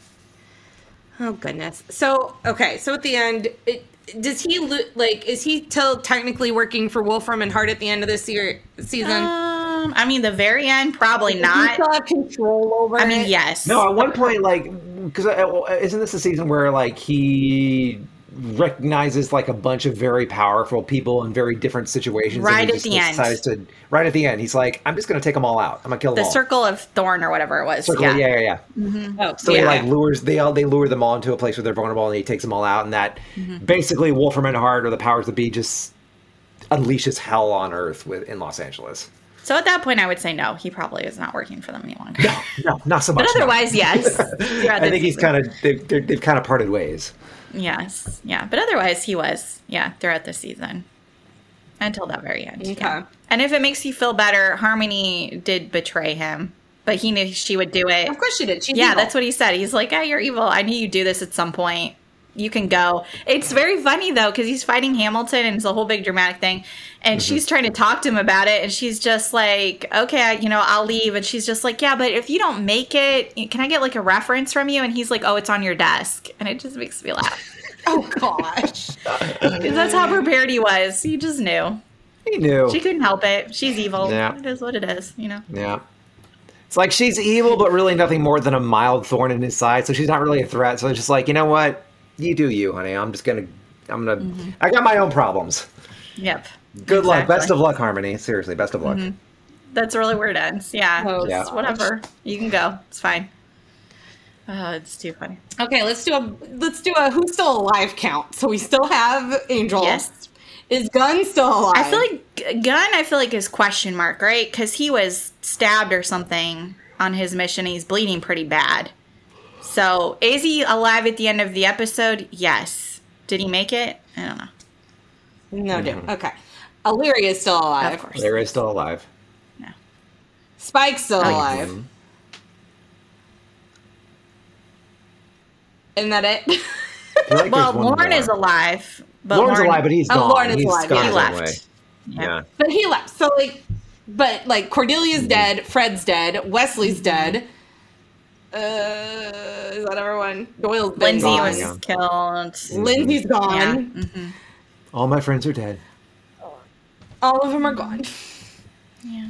Oh goodness. So okay. So at the end, it, does he lo- like? Is he still technically working for Wolfram and Hart at the end of this year season? Um, I mean, the very end, probably Does not. he still have control over I mean, it? yes. No, at one point, like, because isn't this a season where like he recognizes like a bunch of very powerful people in very different situations? Right and he at just the end. decides to right at the end. He's like, I'm just going to take them all out. I'm going to kill them The all. Circle of Thorn or whatever it was. Circle, yeah. yeah, yeah, yeah. Mm-hmm. Oh, So yeah. he like lures they all they lure them all into a place where they're vulnerable, and he takes them all out, and that Mm-hmm. basically Wolfram and Hart or the powers that be just unleashes hell on Earth with in Los Angeles. So at that point, I would say no. He probably is not working for them any longer. No, no, not so much. But no. otherwise, yes. Throughout I the think he's season. kind of they've, they're- they've kind of parted ways. Yes. Yeah. But otherwise, he was. Yeah. Throughout the season. Until that very end. Okay. Yeah. And if it makes you feel better, Harmony did betray him. But he knew she would do it. Of course she did. She's yeah, evil. that's what he said. He's like, "Yeah, you're evil. I knew you'd do this at some point. You can go." It's very funny though, because he's fighting Hamilton, and it's a whole big dramatic thing. And Mm-hmm. she's trying to talk to him about it, and she's just like, "Okay, I- you know, I'll leave." And she's just like, "Yeah, but if you don't make it, can I get like a reference from you?" And he's like, "Oh, it's on your desk," and it just makes me laugh. Oh gosh. 'Cause that's how prepared he was. He just knew. He knew. She couldn't help it. She's evil. Yeah. It is what it is. You know. Yeah. It's like she's evil, but really nothing more than a mild thorn in his side. So she's not really a threat. So it's just like, you know what? You do you, honey. I'm just gonna. I'm gonna. Mm-hmm. I got my own problems. Yep. Good luck. Exactly. Best of luck, Harmony. Seriously, best of luck. Mhm. That's really where it ends. Yeah. Oh, Just yeah. whatever. You can go. It's fine. Oh, it's too funny. Okay, let's do a let's do a who's still alive count. So we still have Angel. Yes. Is Gunn still alive? I feel like Gunn, I feel like is question mark, right? Because he was stabbed or something on his mission. He's bleeding pretty bad. So is he alive at the end of the episode? Yes. Did he make it? I don't know. No, dude. Okay. Illyria is still alive. Of course. Larry is still alive. Spike's still Oh, yes. alive. Mhm. Isn't that it? I feel like Well, there's one Lauren more. is alive. But Lauren's Lauren, alive, but he's Oh, gone. Lauren is He's alive, gone yeah. he his own way. left. Yeah. Yeah. But he left. So like, but like Cordelia's dead, Fred's dead, Wesley's dead. Uh, is that everyone? Doyle's been Lindsay gone. was yeah. killed. Lindsay's Yeah. gone. hmm All my friends are dead. All of them are gone. Yeah.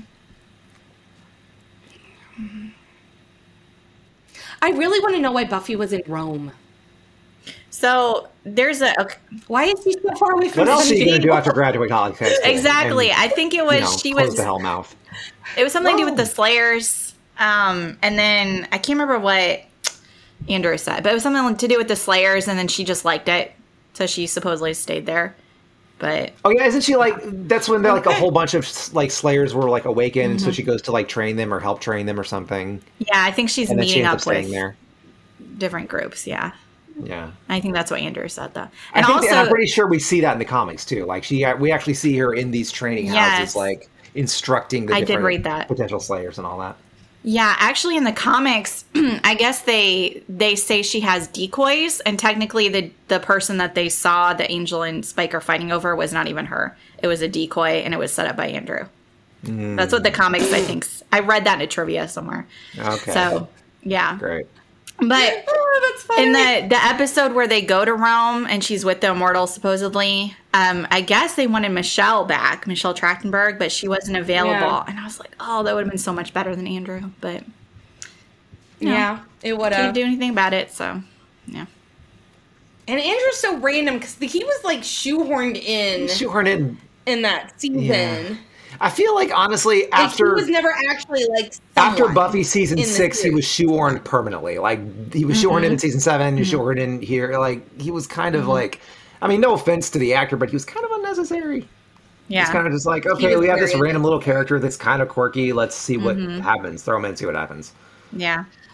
I really want to know why Buffy was in Rome. So there's a okay, Why is she so far away from What else are you Buffy? going to do after graduate college? high school? exactly. And, I think it was you know, she close was the hell mouth. It was something to do with the Slayers. Um, and then I can't remember what Andrew said, but it was something to do with the Slayers, and then she just liked it, so she supposedly stayed there. But Oh yeah, isn't she like? That's when they're like a whole bunch of like Slayers were like awakened, Mm-hmm. so she goes to like train them or help train them or something. yeah, I think she's And then she meeting ends up up staying with there. different groups. Yeah, Yeah. I think that's what Andrew said though. I And think, also, and I'm pretty sure we see that in the comics too. Like she, we actually see her in these training Yes. houses, like instructing the I did different read that. potential Slayers and all that. yeah, actually in the comics, I guess they they say she has decoys, and technically the the person that they saw that Angel and Spike are fighting over was not even her. It was a decoy, and it was set up by Andrew. That's what the comics, I think. s- I read that in a trivia somewhere. Okay. So, yeah. Great. But Oh, that's funny. in the the episode where they go to Rome and she's with the Immortals supposedly, um, I guess they wanted Michelle back, Michelle Trachtenberg, but she wasn't available. Yeah. And I was like, oh, that would have been so much better than Andrew. But yeah, it would couldn't have. do anything about it. So, yeah. And Andrew's so random because he was like shoehorned in Shoehorn in. in that season. Yeah. I feel like honestly, Like, after he was never actually like after someone Buffy season in the six, he series. was shoehorned permanently. Like he was shoehorned in in season seven, he was shoehorned in here. Like he was kind of like, I mean, no offense to the actor, but he was kind of unnecessary. Yeah. It's kind of just like, okay, was we have this very random little character that's kind of quirky. Let's see what happens. Throw him in, see what happens. Yeah.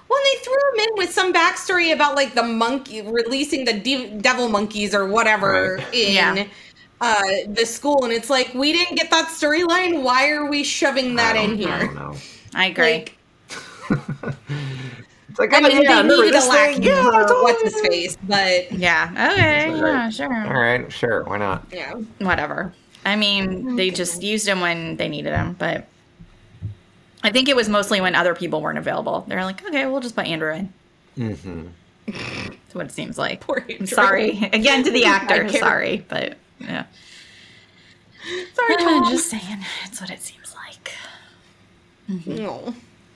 Well, they threw him in with some backstory about like the monkey releasing the de- devil monkeys or whatever Right. in Yeah. uh, the school, and it's like we didn't get that storyline. Why are we shoving that in here? I don't know. I agree. Like, It's like, I oh, mean, yeah, they remember needed this a thing? lack Yeah, for totally. what's his face, but yeah. Okay. Right. Yeah. Sure. All right, sure, why not? yeah, Whatever. I mean, they just used him when they needed him, but I think it was mostly when other people weren't available. They're like, okay, we'll just put Andrew in. Mm-hmm. That's what it seems like. Poor Andrew. I'm sorry. Again to the I actor. can't- Sorry, but yeah. Sorry, I'm Tom. just saying. It's what it seems like. No.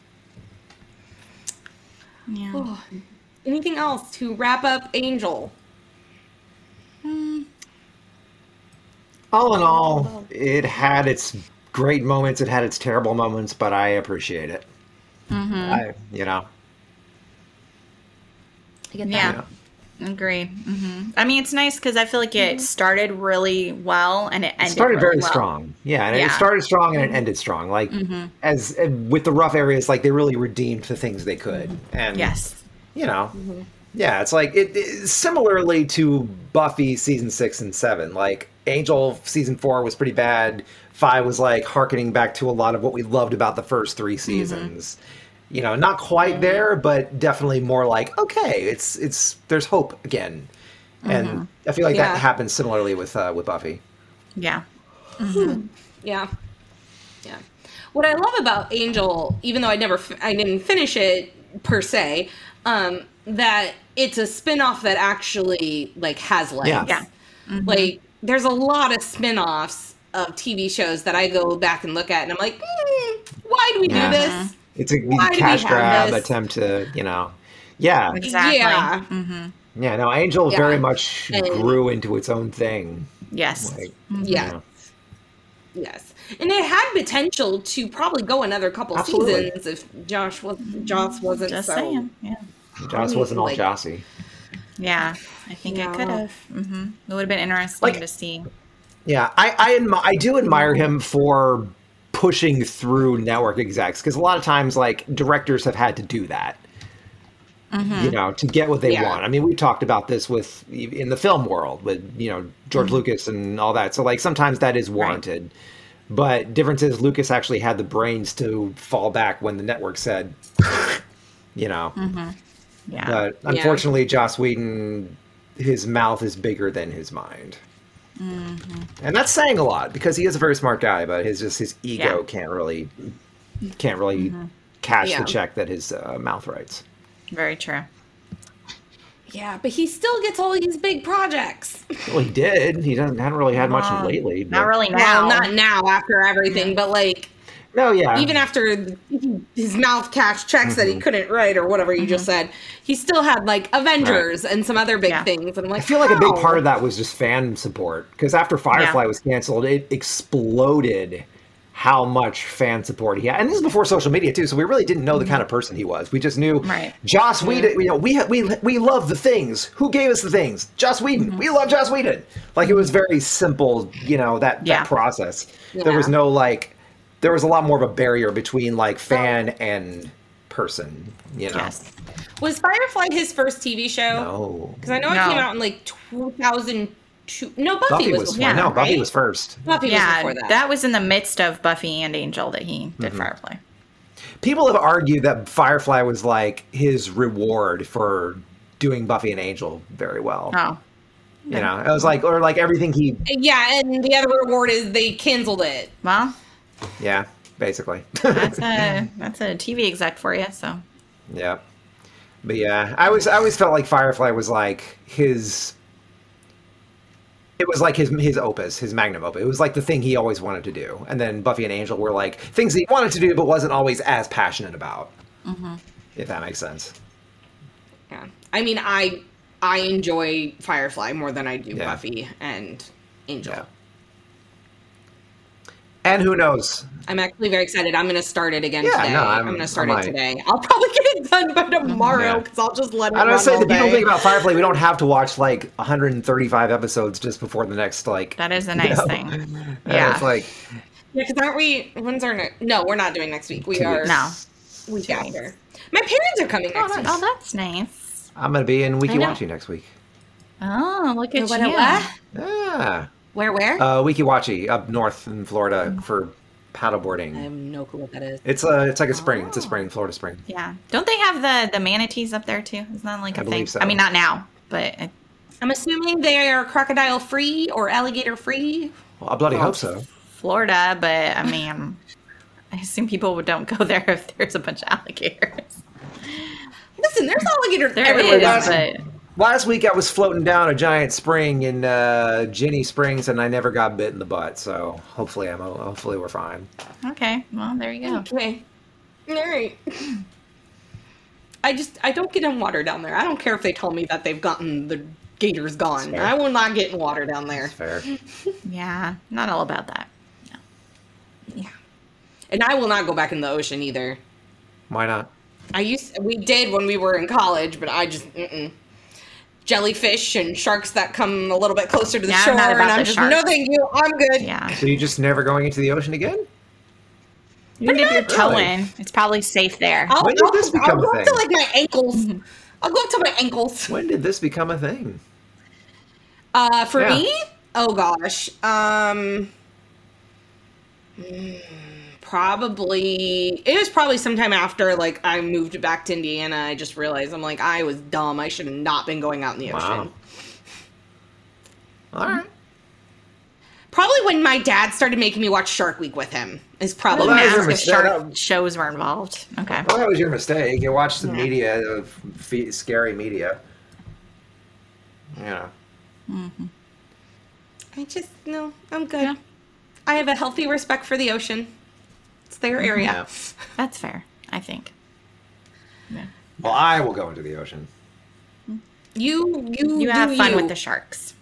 Yeah. Oh. Anything else to wrap up Angel? All in all, it had its great moments, it had its terrible moments, but I appreciate it. Mm-hmm. I, you know. I get that. Yeah. Agreed. hmm I mean, it's nice because I feel like it started really well and it ended It started really very well. strong. Yeah, and Yeah. it started strong and it ended strong. Like, Mhm. as uh, with the rough areas, like, they really redeemed the things they could. And, Yes. you know, yeah, it's like, it, it similarly to Buffy season six and seven, like, Angel season four was pretty bad. Five was like hearkening back to a lot of what we loved about the first three seasons. You know, not quite there, but definitely more like, okay, it's it's there's hope again. And I feel like Yeah. that happens similarly with uh, with Buffy. Yeah. Yeah. Yeah. What I love about Angel, even though I never, f- I didn't finish it per se, um, that it's a spin-off that actually like has legs. Yeah. Yeah. Like there's a lot of spin-offs of T V shows that I go back and look at and I'm like, hmm, why do we Yeah. do this? It's a Why do we cash have grab this? attempt to, you know. Yeah. Exactly. Yeah. hmm Yeah, no, Angel Yeah. very much And- grew into its own thing. Yes. Like, Yeah. Yeah. Yes. And it had potential to probably go another couple Absolutely. seasons if Josh was Joss wasn't Just so saying. Yeah. Joss wasn't all Like- Jossie. Yeah. I think Yeah. it could have. hmm It would have been interesting Like- to see. Yeah, I I, admi- I do admire him for pushing through network execs because a lot of times like directors have had to do that. You know, to get what they Yeah. want. I mean, we talked about this with in the film world with you know George Lucas and all that. So like sometimes that is warranted, but difference is Lucas actually had the brains to fall back when the network said, you know. Yeah. But unfortunately, Joss Whedon, his mouth is bigger than his mind. And that's saying a lot because he is a very smart guy, but his just his ego Yeah. can't really can't really cash Yeah. the check that his uh, mouth writes. Very true. Yeah, but he still gets all these big projects. Well, he did. He doesn't hadn't really had much Well, lately. Not but- really now. Well, not now after everything, but like No, yeah. even after his mouth cashed checks that he Mm-hmm. couldn't write or whatever you just said, he still had like Avengers and some other big Yeah. things. And I'm like, I feel like a big how? part of that was just fan support because after Firefly Yeah. was canceled, it exploded how much fan support he had. And this is before social media too, so we really didn't know the kind of person he was. We just knew Right. Joss Whedon. You know, we we we love the things. Who gave us the things? Joss Whedon. We love Joss Whedon. Like it was very simple. You know that Yeah. that process. There was Yeah. no like. There was a lot more of a barrier between like fan and person. You know. Yes. Was Firefly his first T V show? No. Because I know No. it came out in like two thousand two. No, Buffy, Buffy was, was before no. that, Buffy right? was first. Buffy was Yeah, before that. that was in the midst of Buffy and Angel that he did Mm-hmm. Firefly. People have argued that Firefly was like his reward for doing Buffy and Angel very well. Oh. You know, it was like, or like everything he, Yeah, and the other reward is they canceled it. Well, yeah, basically. that's a that's a T V exec for you. So Yeah. But yeah, I was I always felt like Firefly was like his it was like his his opus, his magnum opus. It was like the thing he always wanted to do. And then Buffy and Angel were like things he wanted to do but wasn't always as passionate about. If that makes sense. Yeah, I mean, I I enjoy Firefly more than I do Yeah. Buffy and Angel. Yeah. And who knows? I'm actually very excited. I'm going to start it again Yeah, today. no, I'm, I'm- going to start I it might. today. I'll probably get it done by tomorrow Yeah. because I'll just let it I run don't say all the beautiful day. thing about Firefly, we don't have to watch like one hundred thirty-five episodes just before the next like that is a you nice know? thing. And Yeah. It's like Yeah, because aren't we? When's our next? No, we're not doing next week. We Two are weeks. No. week Two after. My parents are coming Oh, next that- week. oh, that's nice. I'm going to be in I Wiki know. Watchy next week. Oh, look at What, you. what? Yeah. Where, where? Uh, Wiki Watchy up north in Florida for paddleboarding. I have no clue what that is. It's a, it's like a spring. It's a spring, Florida spring. Yeah. Don't they have the, the manatees up there too? Isn't that like a I thing? believe so. I mean, not now, but it, I'm assuming they are crocodile free or alligator free. Well, I bloody Well, hope so. Florida, but I mean, I assume people don't go there if there's a bunch of alligators. Listen, there's alligators There everywhere. is, that's- but Last week I was floating down a giant spring in uh, Ginny Springs, and I never got bit in the butt. So hopefully I'm hopefully we're fine. okay. Well, there you go. Okay. All right. I just, I don't get in water down there. I don't care if they tell me that they've gotten the gators gone. fair. I will not get in water down there. Fair. Yeah, not all about that. Yeah. And I will not go back in the ocean either. Why not? I used, we did when we were in college, but I just, mm-mm. Jellyfish and sharks that come a little bit closer to the Yeah, I'm shore, not about and I'm the just, sharks. no thank you, I'm good. Yeah. So you're just never going into the ocean again? You can dip your toe Really? in. It's probably safe there. I'll, When did I'll, this I'll become a go up thing? to like my ankles. I'll go up to my ankles. When did this become a thing? Uh, for Yeah. me? Oh gosh. Um, mm, probably, it was probably sometime after like I moved back to Indiana. I just realized I'm like, I was dumb. I should have not been going out in the Wow. ocean. All right. Probably when my dad started making me watch Shark Week with him is probably Well, that was when your I was mistake. Shark shows were involved. Okay. Well, that was your mistake. You watched some Yeah. media, of fe- scary media. Yeah. I just, no, I'm good. Yeah. I have a healthy respect for the ocean. It's their area. Yeah. That's fair, I think. Well, I will go into the ocean. You, you, You do have fun you. with the sharks.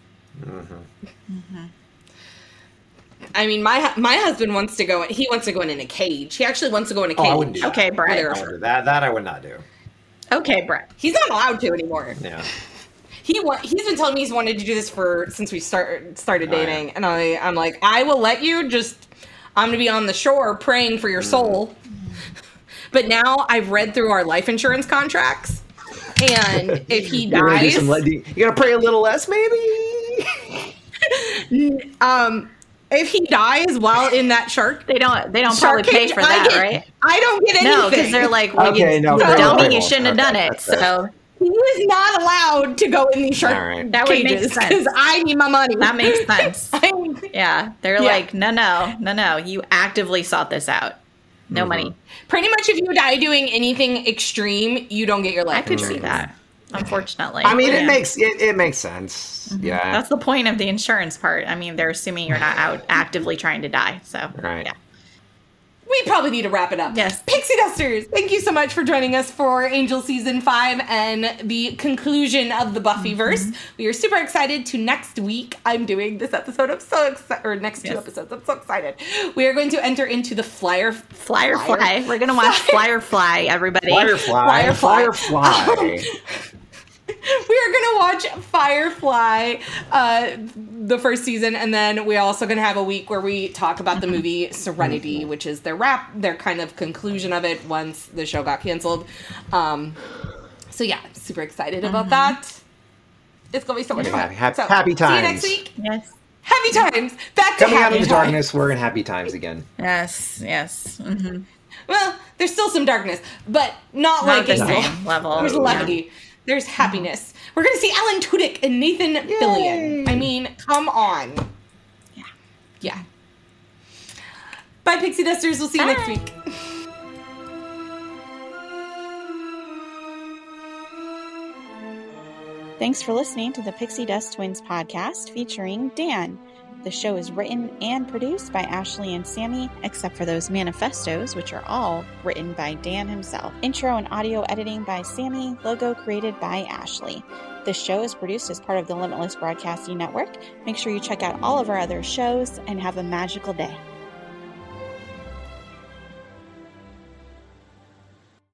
I mean, my my husband wants to go. He wants to go in, in a cage. He actually wants to go in a Oh, cage. I wouldn't do that. Okay, Where Brett. there are I sharks. would do that that I would not do. Okay, Brett. He's not allowed to anymore. Yeah. He wa- he's been telling me he's wanted to do this for since we start started Oh, yeah. dating, and I I'm like, I will let you. Just I'm gonna be on the shore praying for your soul. But now I've read through our life insurance contracts, and if he You're gonna do dies, some le- you gotta pray a little less, maybe. um, if he dies while in that shark, They don't. They don't shark probably pay cage, for I that, get- right? I don't get anything. No, because they're like, well, Okay, you, no, you fair, dummy, fair. you shouldn't have done Okay, it. that's fair. So he is not allowed to go in these shark All right. that would make cages sense. because I need my money. That makes sense. I- Yeah, they're Yeah. like, no, no, no, no. You actively sought this out. No Mm-hmm. money. Pretty much, if you die doing anything extreme, you don't get your life I could see insurance. that. Unfortunately, I mean, Yeah. it makes it, it makes sense. Yeah. That's the point of the insurance part. I mean, they're assuming you're not out actively trying to die. So, Right. yeah. We probably need to wrap it up. Yes. Pixie Dusters, thank you so much for joining us for Angel Season five and the conclusion of the Buffyverse. Mm-hmm. We are super excited to next week. I'm doing this episode. I'm so excited. Or next two Yes. episodes. I'm so excited. We are going to enter into the Flyer... Flyer Fly. We're gonna watch Flyer Fly, everybody. Firefly. Firefly. Firefly. We are gonna watch Firefly, uh, the first season, and then we're also gonna have a week where we talk about the movie Serenity, which is their wrap, their kind of conclusion of it once the show got canceled. Um, so yeah, I'm super excited about that. It's gonna be so much Yeah, fun. hap- So, happy See you times. next week. Yes. Happy times. Back to Coming out happy of the times. darkness, we're in happy times again. Yes. Yes. Mm-hmm. Well, there's still some darkness, but not, Not like the in same level. There's Yeah. levity. There's happiness. We're gonna see Alan Tudyk and Nathan Fillion. I mean, come on. Yeah. Yeah. Bye, Pixie Dusters. We'll see you Bye. next week. Thanks for listening to the Pixie Dust Twins podcast featuring Dan. The show is written and produced by Ashley and Sammy, except for those manifestos, which are all written by Dan himself. Intro and audio editing by Sammy, logo created by Ashley. This show is produced as part of the Limitless Broadcasting Network. Make sure you check out all of our other shows and have a magical day.